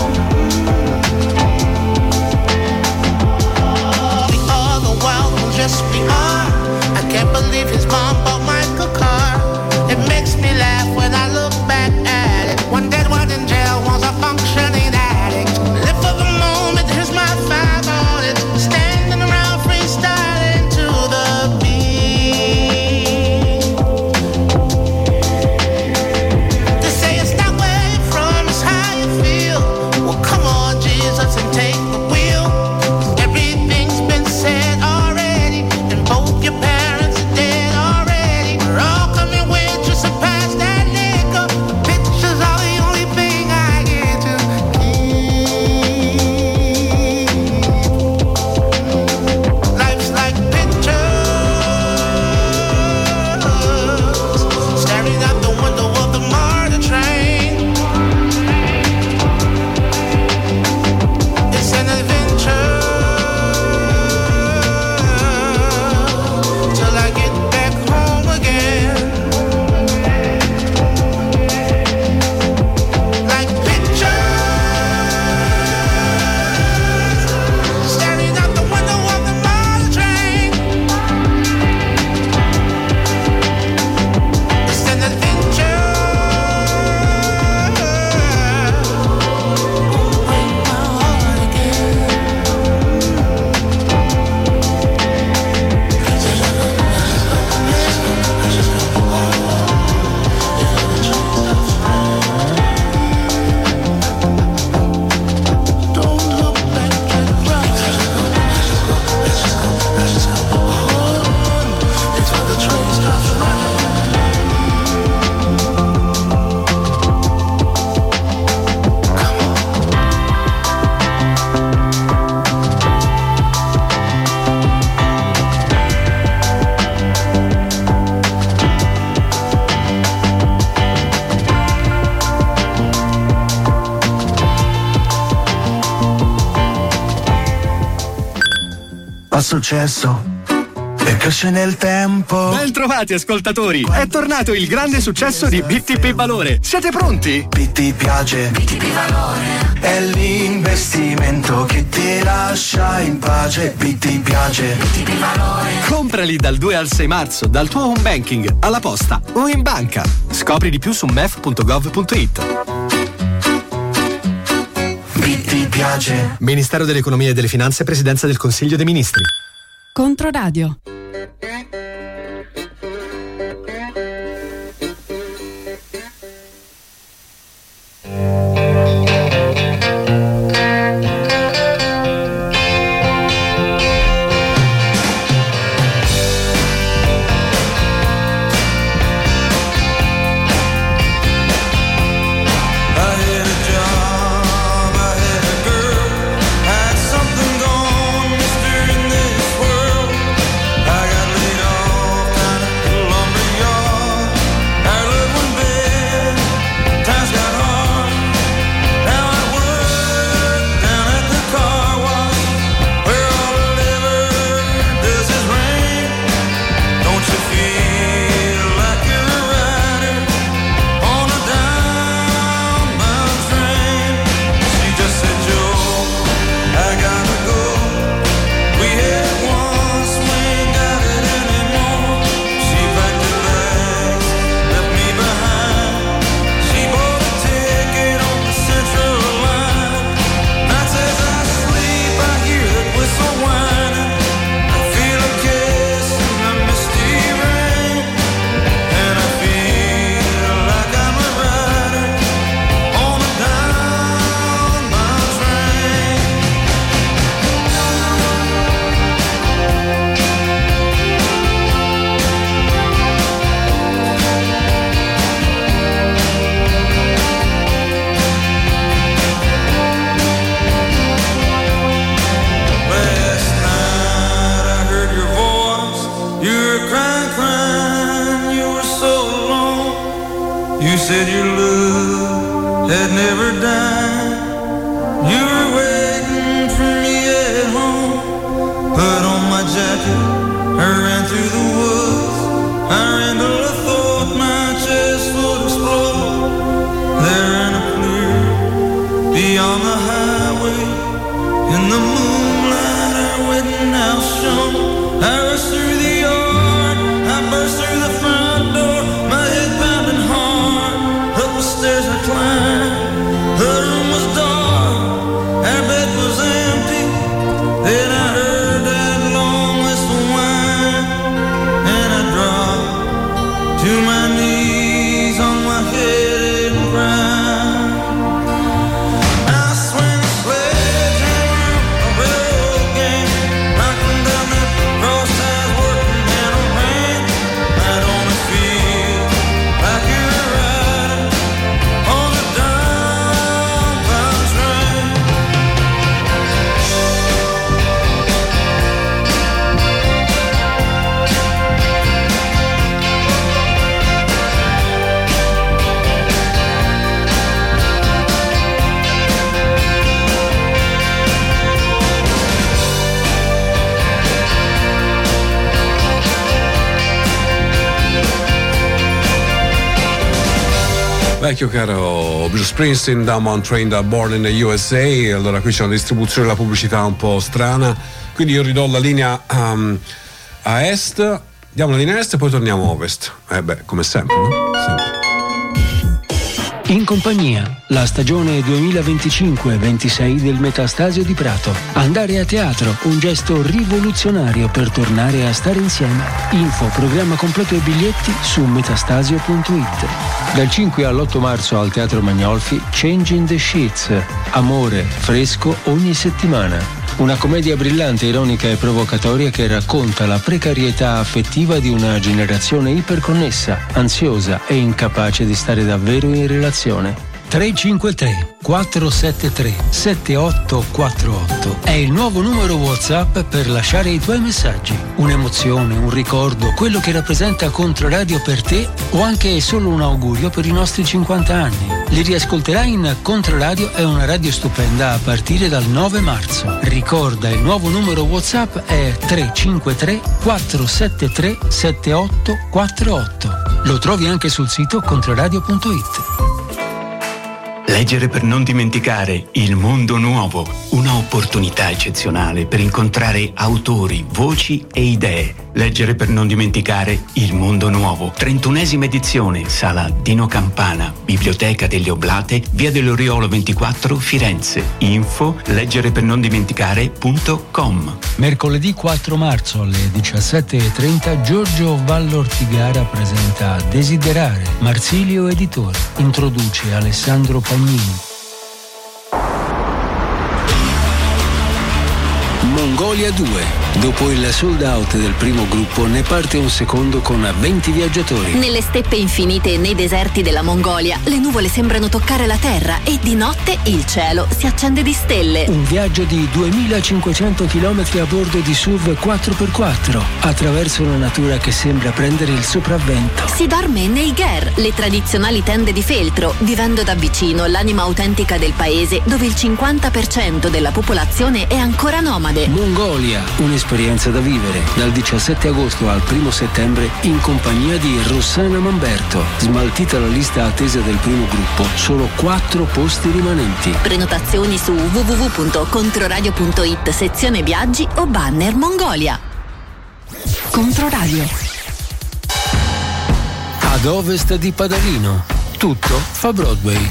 We are the wild ones, yes we are. I can't believe his mom bought Michael a car. It makes me laugh when I look back at it. One dead, one in jail, one's a functioning addict. Live for the moment, here's my 5 on it. Standing around freestyling to the beat. They say it's not where you're from, it's how you feel. Well, come on, Jesus, and take the wheel. Everything's been said already, and both your parents are dead already. We're all coming with just past that liquor. Pictures are the only thing I get to keep. Life's like pictures staring out the window of the MARTA train. It's an adventure till I get back home again. Like pictures staring out the window of the MARTA train. It's an adventure. Break my heart again. Don't look back and run. Until the train stops running. Fa successo e cresce nel tempo. Ben trovati ascoltatori, è tornato il grande successo di BTP Valore. Siete pronti? BT piace, BTP Valore è l'investimento che ti lascia in pace. BT piace, BTP Valore. Comprali dal 2 al 6 marzo dal tuo home banking, alla posta o in banca. Scopri di più su mef.gov.it. BT piace. Ministero dell'Economia e delle Finanze, Presidenza del Consiglio dei Ministri. Controradio. said your love had never died. You were waiting for me at home. Put on my jacket, I ran through the woods. I ran till I thought my chest would explode. There in a clear beyond the highway, in the moonlight our wedding house shone. I rushed through the yard, I burst through the front door, my head pounding hard. Up the stairs I climbed, the room was dark, our bed was empty. Then I heard that long whistle whine, and I dropped to my knees on my head and cried. I swing a sledgehammer, a railroad gang, knocking down that cross-ties working hand on hand. I don't feel like you're riding on a downbound train. Vecchio caro Bruce Springsteen, Downbound Train da Born in the USA. Allora qui c'è una distribuzione della pubblicità un po' strana, quindi io ridò la linea a est, diamo la linea a est e poi torniamo a ovest. Come sempre, no? Sempre. In compagnia, la stagione 2025-26 del Metastasio di Prato. Andare a teatro, un gesto rivoluzionario per tornare a stare insieme. Info, programma completo e biglietti su metastasio.it. Dal 5 all'8 marzo al Teatro Magnolfi, Changing the Sheets. Amore fresco ogni settimana. Una commedia brillante, ironica e provocatoria che racconta la precarietà affettiva di una generazione iperconnessa, ansiosa e incapace di stare davvero in relazione. 353 473 7848 è il nuovo numero WhatsApp per lasciare i tuoi messaggi. Un'emozione, un ricordo, quello che rappresenta Controradio per te o anche solo un augurio per i nostri 50 anni. Li riascolterai in Controradio, è una radio stupenda a partire dal 9 marzo. Ricorda, il nuovo numero WhatsApp è 353 473 7848. Lo trovi anche sul sito controradio.it. Leggere per non dimenticare Il Mondo Nuovo, una opportunità eccezionale per incontrare autori, voci e idee. Leggere per non dimenticare Il Mondo Nuovo. 31esima edizione, Sala Dino Campana, Biblioteca degli Oblate, Via dell'Oriolo 24, Firenze. Info leggerepernon-dimenticare.com. Mercoledì 4 marzo alle 17:30 Giorgio Vallortigara presenta Desiderare, Marsilio Editore. Introduce Alessandro Pagnini. Mongolia 2. Dopo il sold out del primo gruppo ne parte un secondo con 20 viaggiatori. Nelle steppe infinite e nei deserti della Mongolia le nuvole sembrano toccare la terra e di notte il cielo si accende di stelle. Un viaggio di 2500 km a bordo di SUV 4x4 attraverso una natura che sembra prendere il sopravvento. Si dorme nei ger, le tradizionali tende di feltro, vivendo da vicino l'anima autentica del paese dove il 50% della popolazione è ancora nomade. Mongolia, un'esperienza da vivere dal 17 agosto al 1 settembre in compagnia di Rossana Mamberto. Smaltita la lista attesa del primo gruppo, solo 4 posti rimanenti. Prenotazioni su www.controradio.it sezione viaggi o banner Mongolia. Controradio. Ad ovest di Padalino, tutto fa Broadway.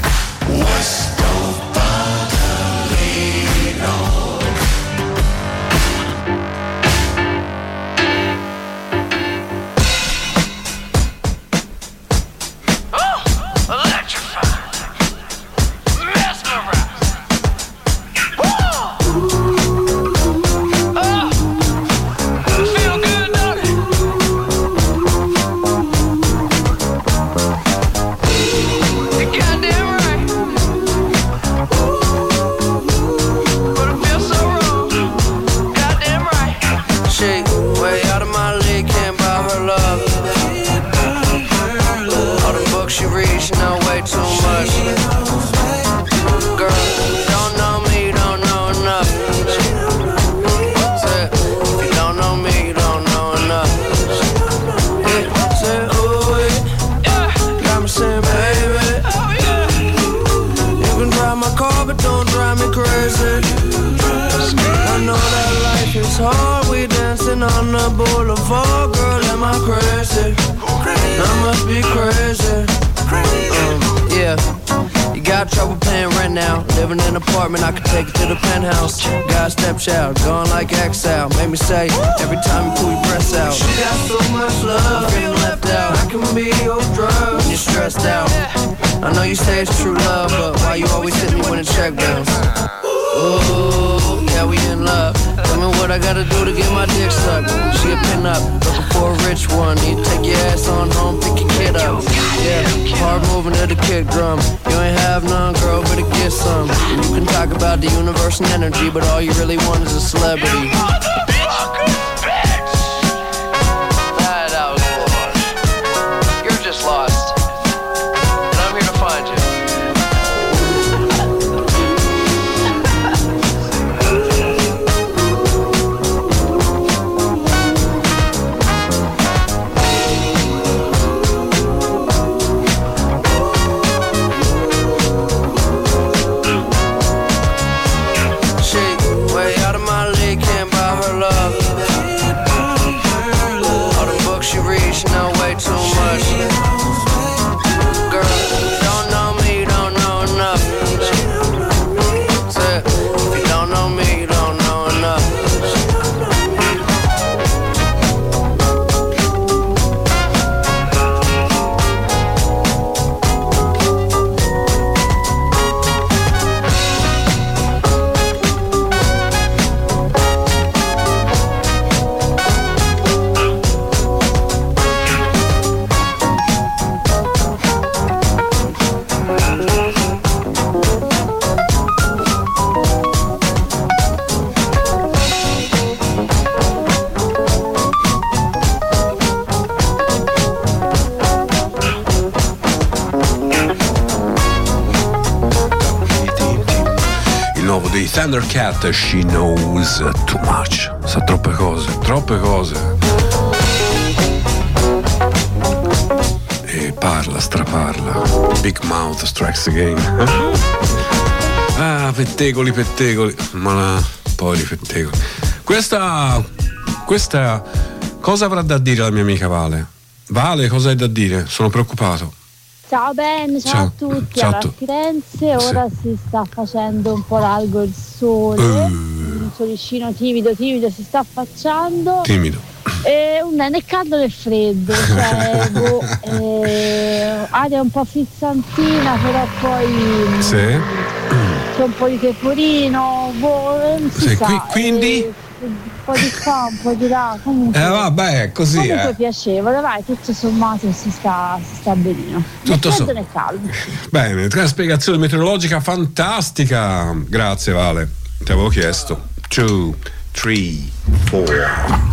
Shout, gone like exile, made me say every time you pull your breath out. She got so much love, I'm feeling left out. I can be your drug when you're stressed out. I know you say it's true love, but why you always hit me when the check bounce? Ooh, yeah, we in love. Tell me what I gotta do to get my dick sucked. She a pin up, looking for a rich one. Need to take your ass on home, pick your kid up. Yeah, hard moving to the kick drum. You ain't have none, girl, better get some. And you can talk about the universe and energy, but all you really want is a celebrity. You're just lost, and I'm here to find you. Thundercat, She Knows Too Much. Sa troppe cose. E parla, straparla. Big Mouth Strikes Again. Ah, pettegoli. Ma poveri pettegoli. Questa Cosa avrà da dire la mia amica Vale? Vale, cosa hai da dire? Sono preoccupato. Ciao Ben, ciao a tutti. Ciao a Allora, a Firenze ora si sta facendo un po' largo il sole, un solicino timido si sta affacciando. Timido. Né caldo né freddo, cioè, aria un po' frizzantina, però poi c'è un po' di temporino, non si sa. Quindi? Un po' di qua, un po' di là, comunque. Vabbè, così comunque piacevole, vai, tutto sommato si sta benino. Tutto né freddo né caldo. Bene, una spiegazione meteorologica fantastica. Grazie Vale, ti avevo chiesto. 2, 3, 4.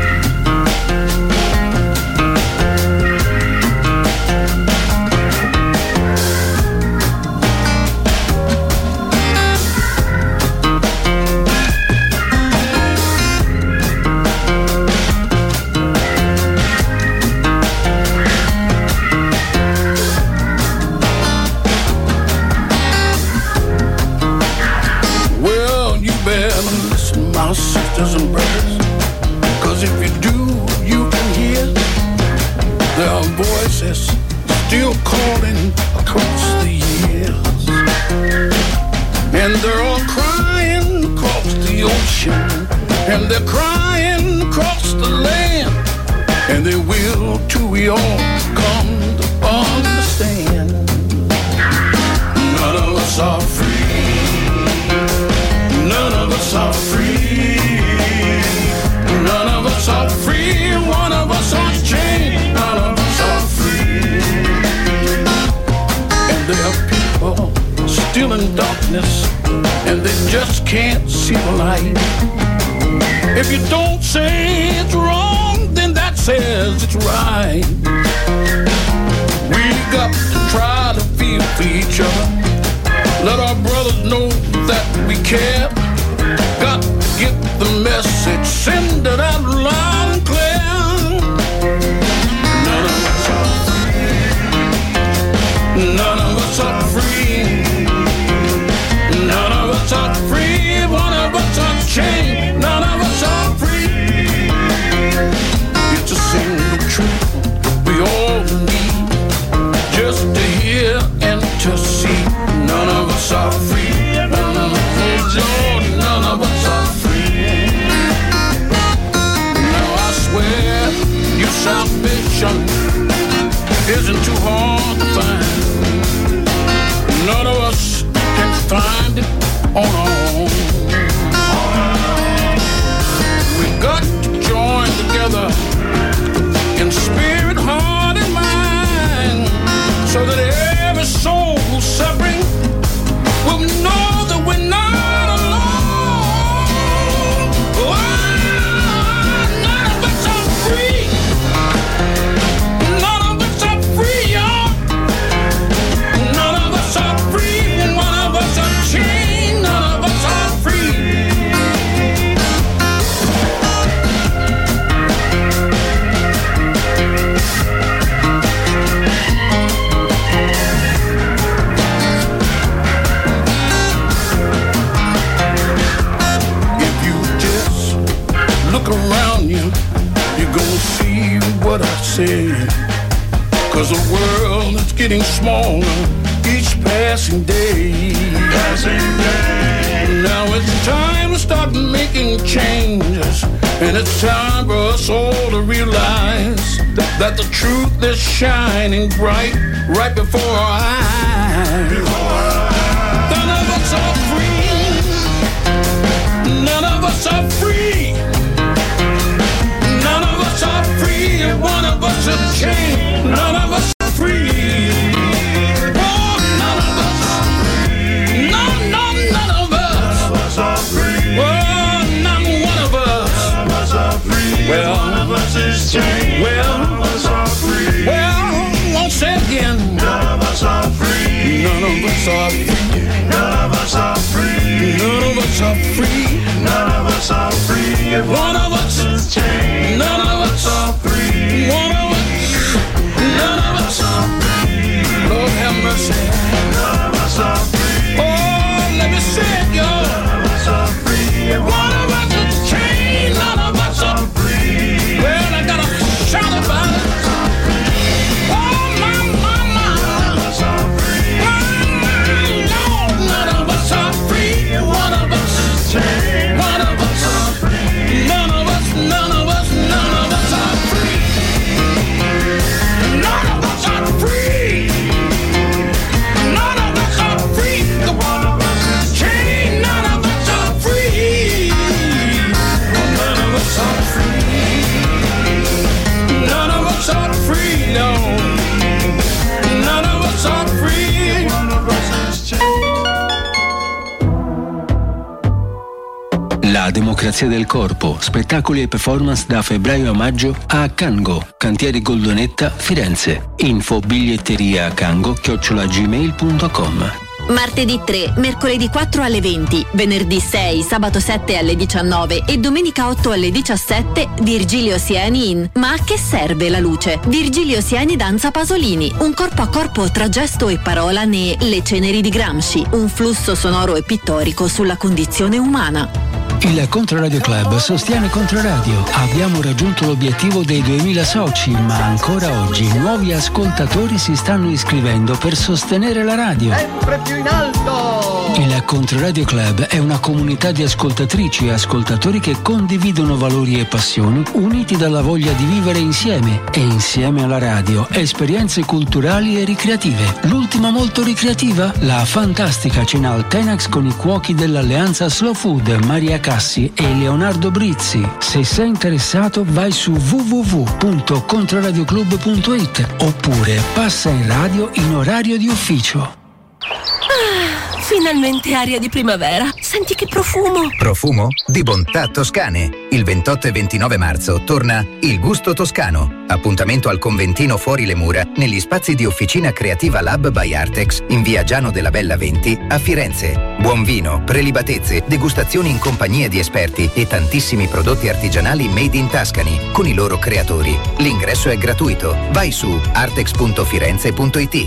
Sisters and brothers, 'cause if you do, you can hear their voices still calling across the years, and they're all crying across the ocean, and they're crying across the land, and they will till we all come to understand. None of us are free, none of us are free. None of us are free, one of us on chain, none of us are free. And there are people still in darkness, and they just can't see the light. If you don't say it's wrong, then that says it's right. We got to try to feel for each other, let our brothers know that we care. Got to get the message, send it out loud and clear. None of us are free, none of us are free, none of us are free, one of us are chained, none of us are free. It's a single truth we all need, just to hear and to see. None of us are free, none of us are, none of us are free. Now I swear your salvation isn't too hard to find. None of us can find it on our own. We got to join together in spirit, heart, and mind, so that every soul who's suffering will know that we're not alone. None of us are free. None of us are free, y'all. None of us are free. One of us are chained. None of us are free. Look around you, you're gonna see what I said. 'Cause the world is getting smaller each passing day. Now it's time to start making changes, and it's time for us all to realize that the truth is shining bright right before our eyes. None of us are free. None of us are free. None of us are free, one of us is chained. None of us are free. Oh, none of us are free. No, none of us are free. Oh, not one of us. None of us are free. Well, one of us is chained. Well, none of us are free. Well, won't say again. None of us are free. None of us are free. None of us are free. None of us are free. None of us are free. One of us is chained. None of us are free. One of us. None of us are free. Lord have mercy. None of us are free. Oh, let me say it, y'all. None of us are free. One of us is chained. None of us are free. Well, I Democrazia del Corpo, spettacoli e performance da febbraio a maggio a Cango, Cantieri Goldonetta, Firenze. Info biglietteria cango@gmail.com. Martedì 3, mercoledì 4 alle 20, venerdì 6, sabato 7 alle 19 e domenica 8 alle 17 Virgilio Sieni in Ma a che serve la luce? Virgilio Sieni danza Pasolini, un corpo a corpo tra gesto e parola ne Le ceneri di Gramsci, un flusso sonoro e pittorico sulla condizione umana. Il Controradio Club sostiene Controradio. Abbiamo raggiunto l'obiettivo dei 2000 soci, ma ancora oggi nuovi ascoltatori si stanno iscrivendo per sostenere la radio. Sempre più in alto! Il Controradio Club è una comunità di ascoltatrici e ascoltatori che condividono valori e passioni uniti dalla voglia di vivere insieme e insieme alla radio esperienze culturali e ricreative. L'ultima molto ricreativa? La fantastica cena al Tenax con i cuochi dell'Alleanza Slow Food, Maria Cassi e Leonardo Brizzi. Se sei interessato vai su www.controradioclub.it oppure passa in radio in orario di ufficio. Finalmente aria di primavera. Senti che profumo. Profumo di bontà toscane. Il 28 e 29 marzo torna Il Gusto Toscano. Appuntamento al Conventino Fuori le Mura negli spazi di Officina Creativa Lab by Artex in via Giano della Bella 20 a Firenze. Buon vino, prelibatezze, degustazioni in compagnia di esperti e tantissimi prodotti artigianali made in Tuscany con i loro creatori. L'ingresso è gratuito. Vai su artex.firenze.it.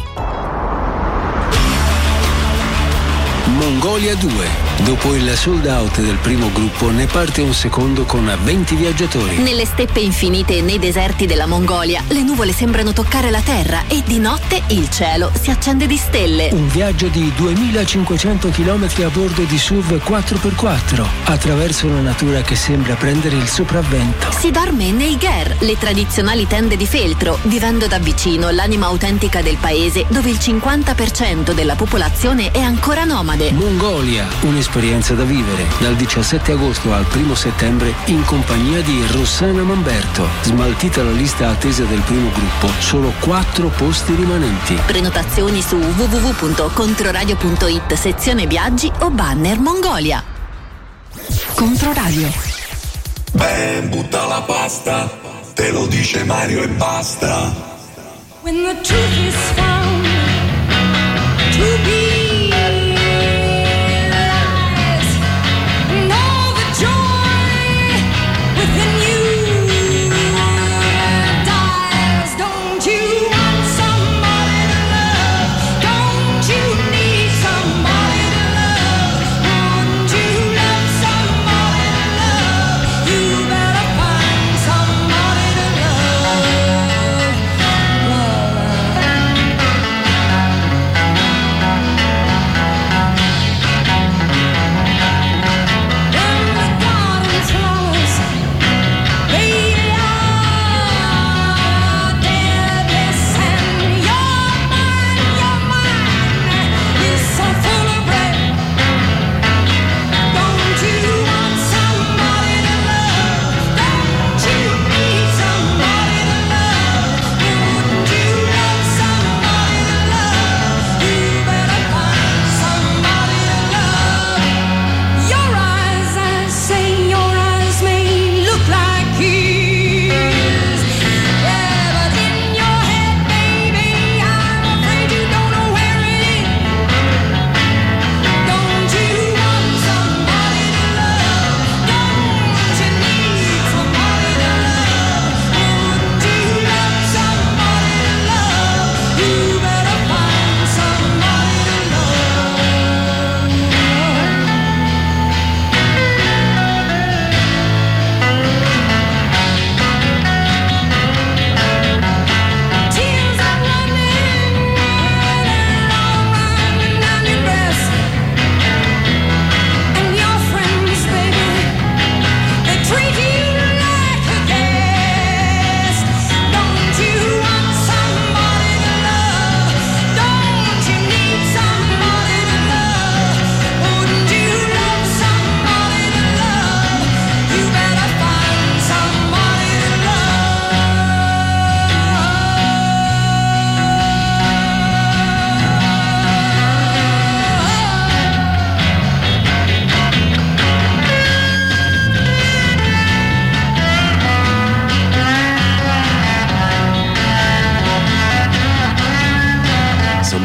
Mongolia 2. Dopo il sold out del primo gruppo ne parte un secondo con 20 viaggiatori. Nelle steppe infinite e nei deserti della Mongolia le nuvole sembrano toccare la terra e di notte il cielo si accende di stelle. Un viaggio di 2500 km a bordo di SUV 4x4 attraverso una natura che sembra prendere il sopravvento. Si dorme nei ger, le tradizionali tende di feltro, vivendo da vicino l'anima autentica del paese dove il 50% della popolazione è ancora nomade. Mongolia, un'esperienza da vivere dal 17 agosto al 1 settembre in compagnia di Rossana Mamberto. Smaltita la lista attesa del primo gruppo, solo 4 posti rimanenti. Prenotazioni su www.controradio.it sezione viaggi o banner Mongolia. Controradio. Beh, butta la pasta, te lo dice Mario e basta. When the truth is found to be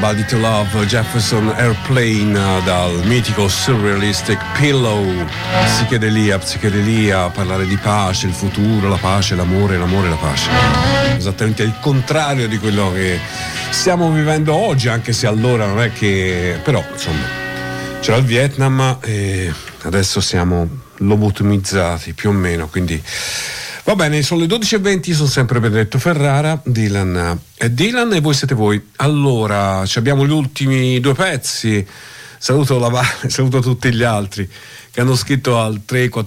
Somebody to Love, Jefferson Airplane dal mitico Surrealistic Pillow. Psichedelia, parlare di pace, il futuro, la pace, l'amore, la pace. Esattamente il contrario di quello che stiamo vivendo oggi, anche se allora non è che... Però, insomma, c'era il Vietnam e adesso siamo lobotomizzati più o meno, quindi... Va bene, sono le 12:20, sono sempre Benedetto Ferrara, Dylan e voi siete voi. Allora, abbiamo gli ultimi due pezzi. Saluto la Vale, saluto tutti gli altri che hanno scritto al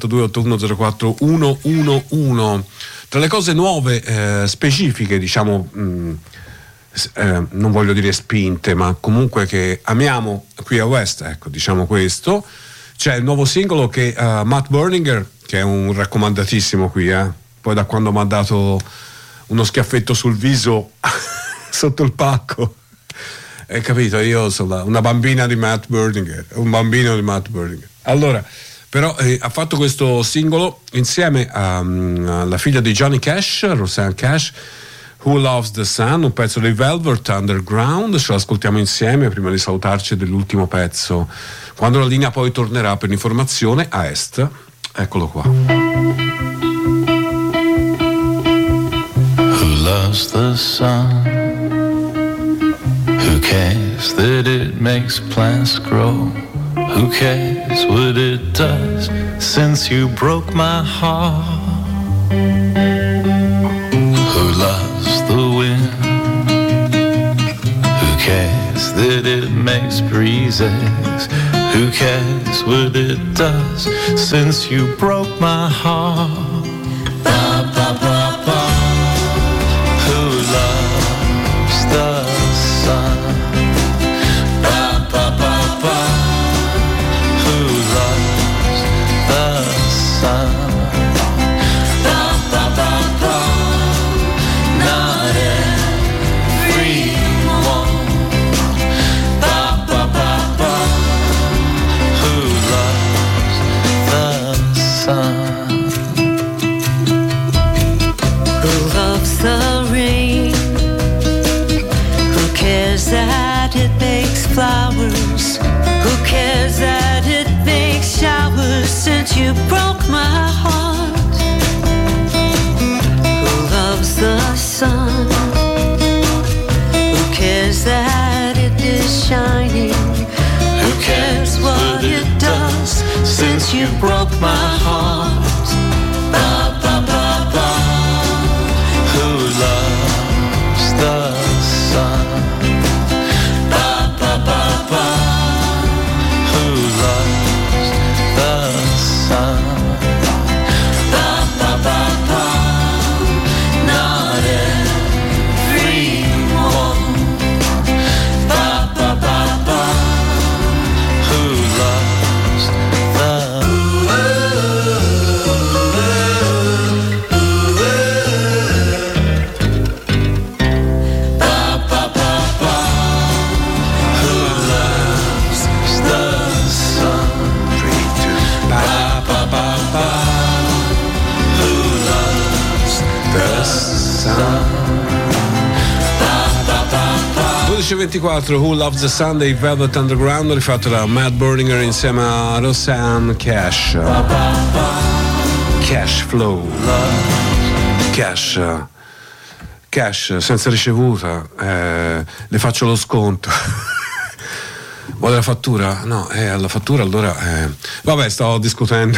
342-8104-111. Tra le cose nuove, specifiche, diciamo, non voglio dire spinte, ma comunque che amiamo qui a West, ecco, diciamo questo, c'è il nuovo singolo che Matt Berninger, che è un raccomandatissimo qui, poi da quando mi ha dato uno schiaffetto sul viso sotto il palco, hai capito, io sono una bambina di Matt Berninger, un bambino di Matt Berninger. Allora, però ha fatto questo singolo insieme alla figlia di Johnny Cash, Rosanne Cash, Who Loves the Sun, un pezzo dei Velvet Underground. Ce l'ascoltiamo insieme prima di salutarci dell'ultimo pezzo, quando la linea poi tornerà per l'informazione a est. Eccolo qua. Loves the sun. Who cares that it makes plants grow? Who cares what it does since you broke my heart? Who loves the wind? Who cares that it makes breezes? Who cares what it does since you broke my heart? Ba, ba, ba, ba. Who loves the sun? Ba, ba, ba, ba. Who loves the sun? Ba, ba, ba, ba. Not everyone. Ba, ba, ba, ba. Who loves the sun? The rain. Who cares that it makes flowers? Who cares that it makes showers since you broke my heart? Who loves the sun? Who cares that it is shining? Who cares what it does since you broke my heart? Ba, ba, ba, ba. Who loves the sun? Ba, ba, ba, ba. Who loves the sun? Ba, ba, ba, ba. Not everyone. Ba, ba, ba, ba. Who loves the Who Loves the Sun dei Velvet Underground, rifatto da Matt Berninger insieme a Rosanne Cash. Cash Flow. Cash senza ricevuta, le faccio lo sconto. Vuole la fattura? No, alla fattura allora vabbè, stavo discutendo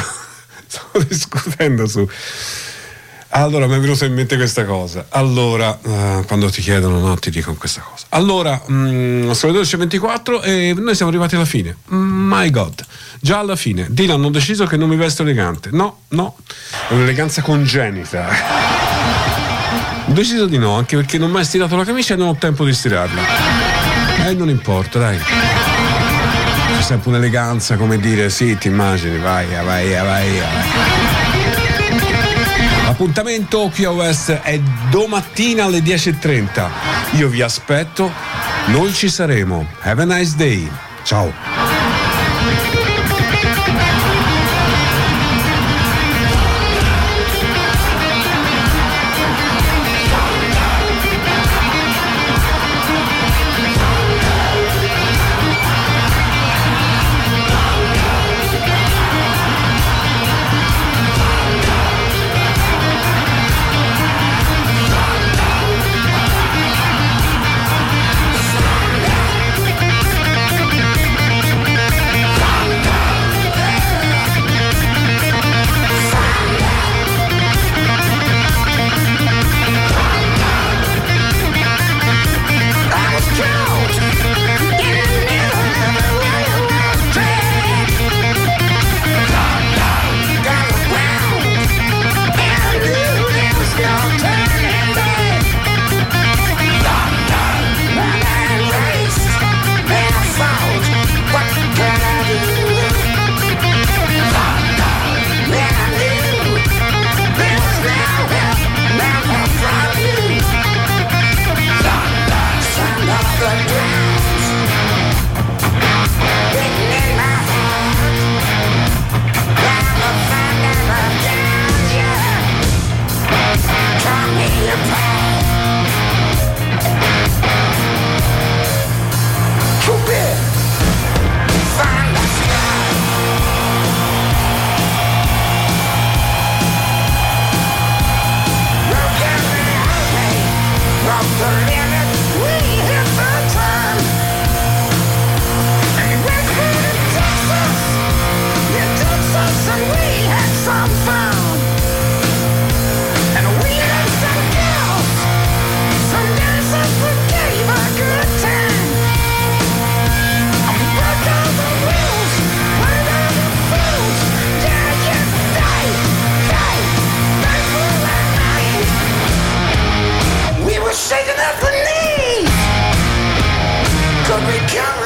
su. Allora mi è venuta in mente questa cosa. Allora, quando ti chiedono, no, ti dicono questa cosa. Allora, sono le 12:24 e noi siamo arrivati alla fine. My God, già alla fine. Dylan, ho deciso che non mi vesto elegante. No, è un'eleganza congenita. Ho deciso di no, anche perché non ho mai stirato la camicia e non ho tempo di stirarla. Non importa, dai. C'è sempre un'eleganza, come dire, sì, ti immagini, vai. L'appuntamento qui a West è domattina alle 10:30. Io vi aspetto, noi ci saremo. Have a nice day. Ciao. the limit, we hit the time. And we went to Texas, near Texas, and we had some fun. And we had some girls, some dancers who gave a good time. And we broke all the rules, burned all the fools. Yeah, yeah, die for that night. We were shaking up the knees. Could we count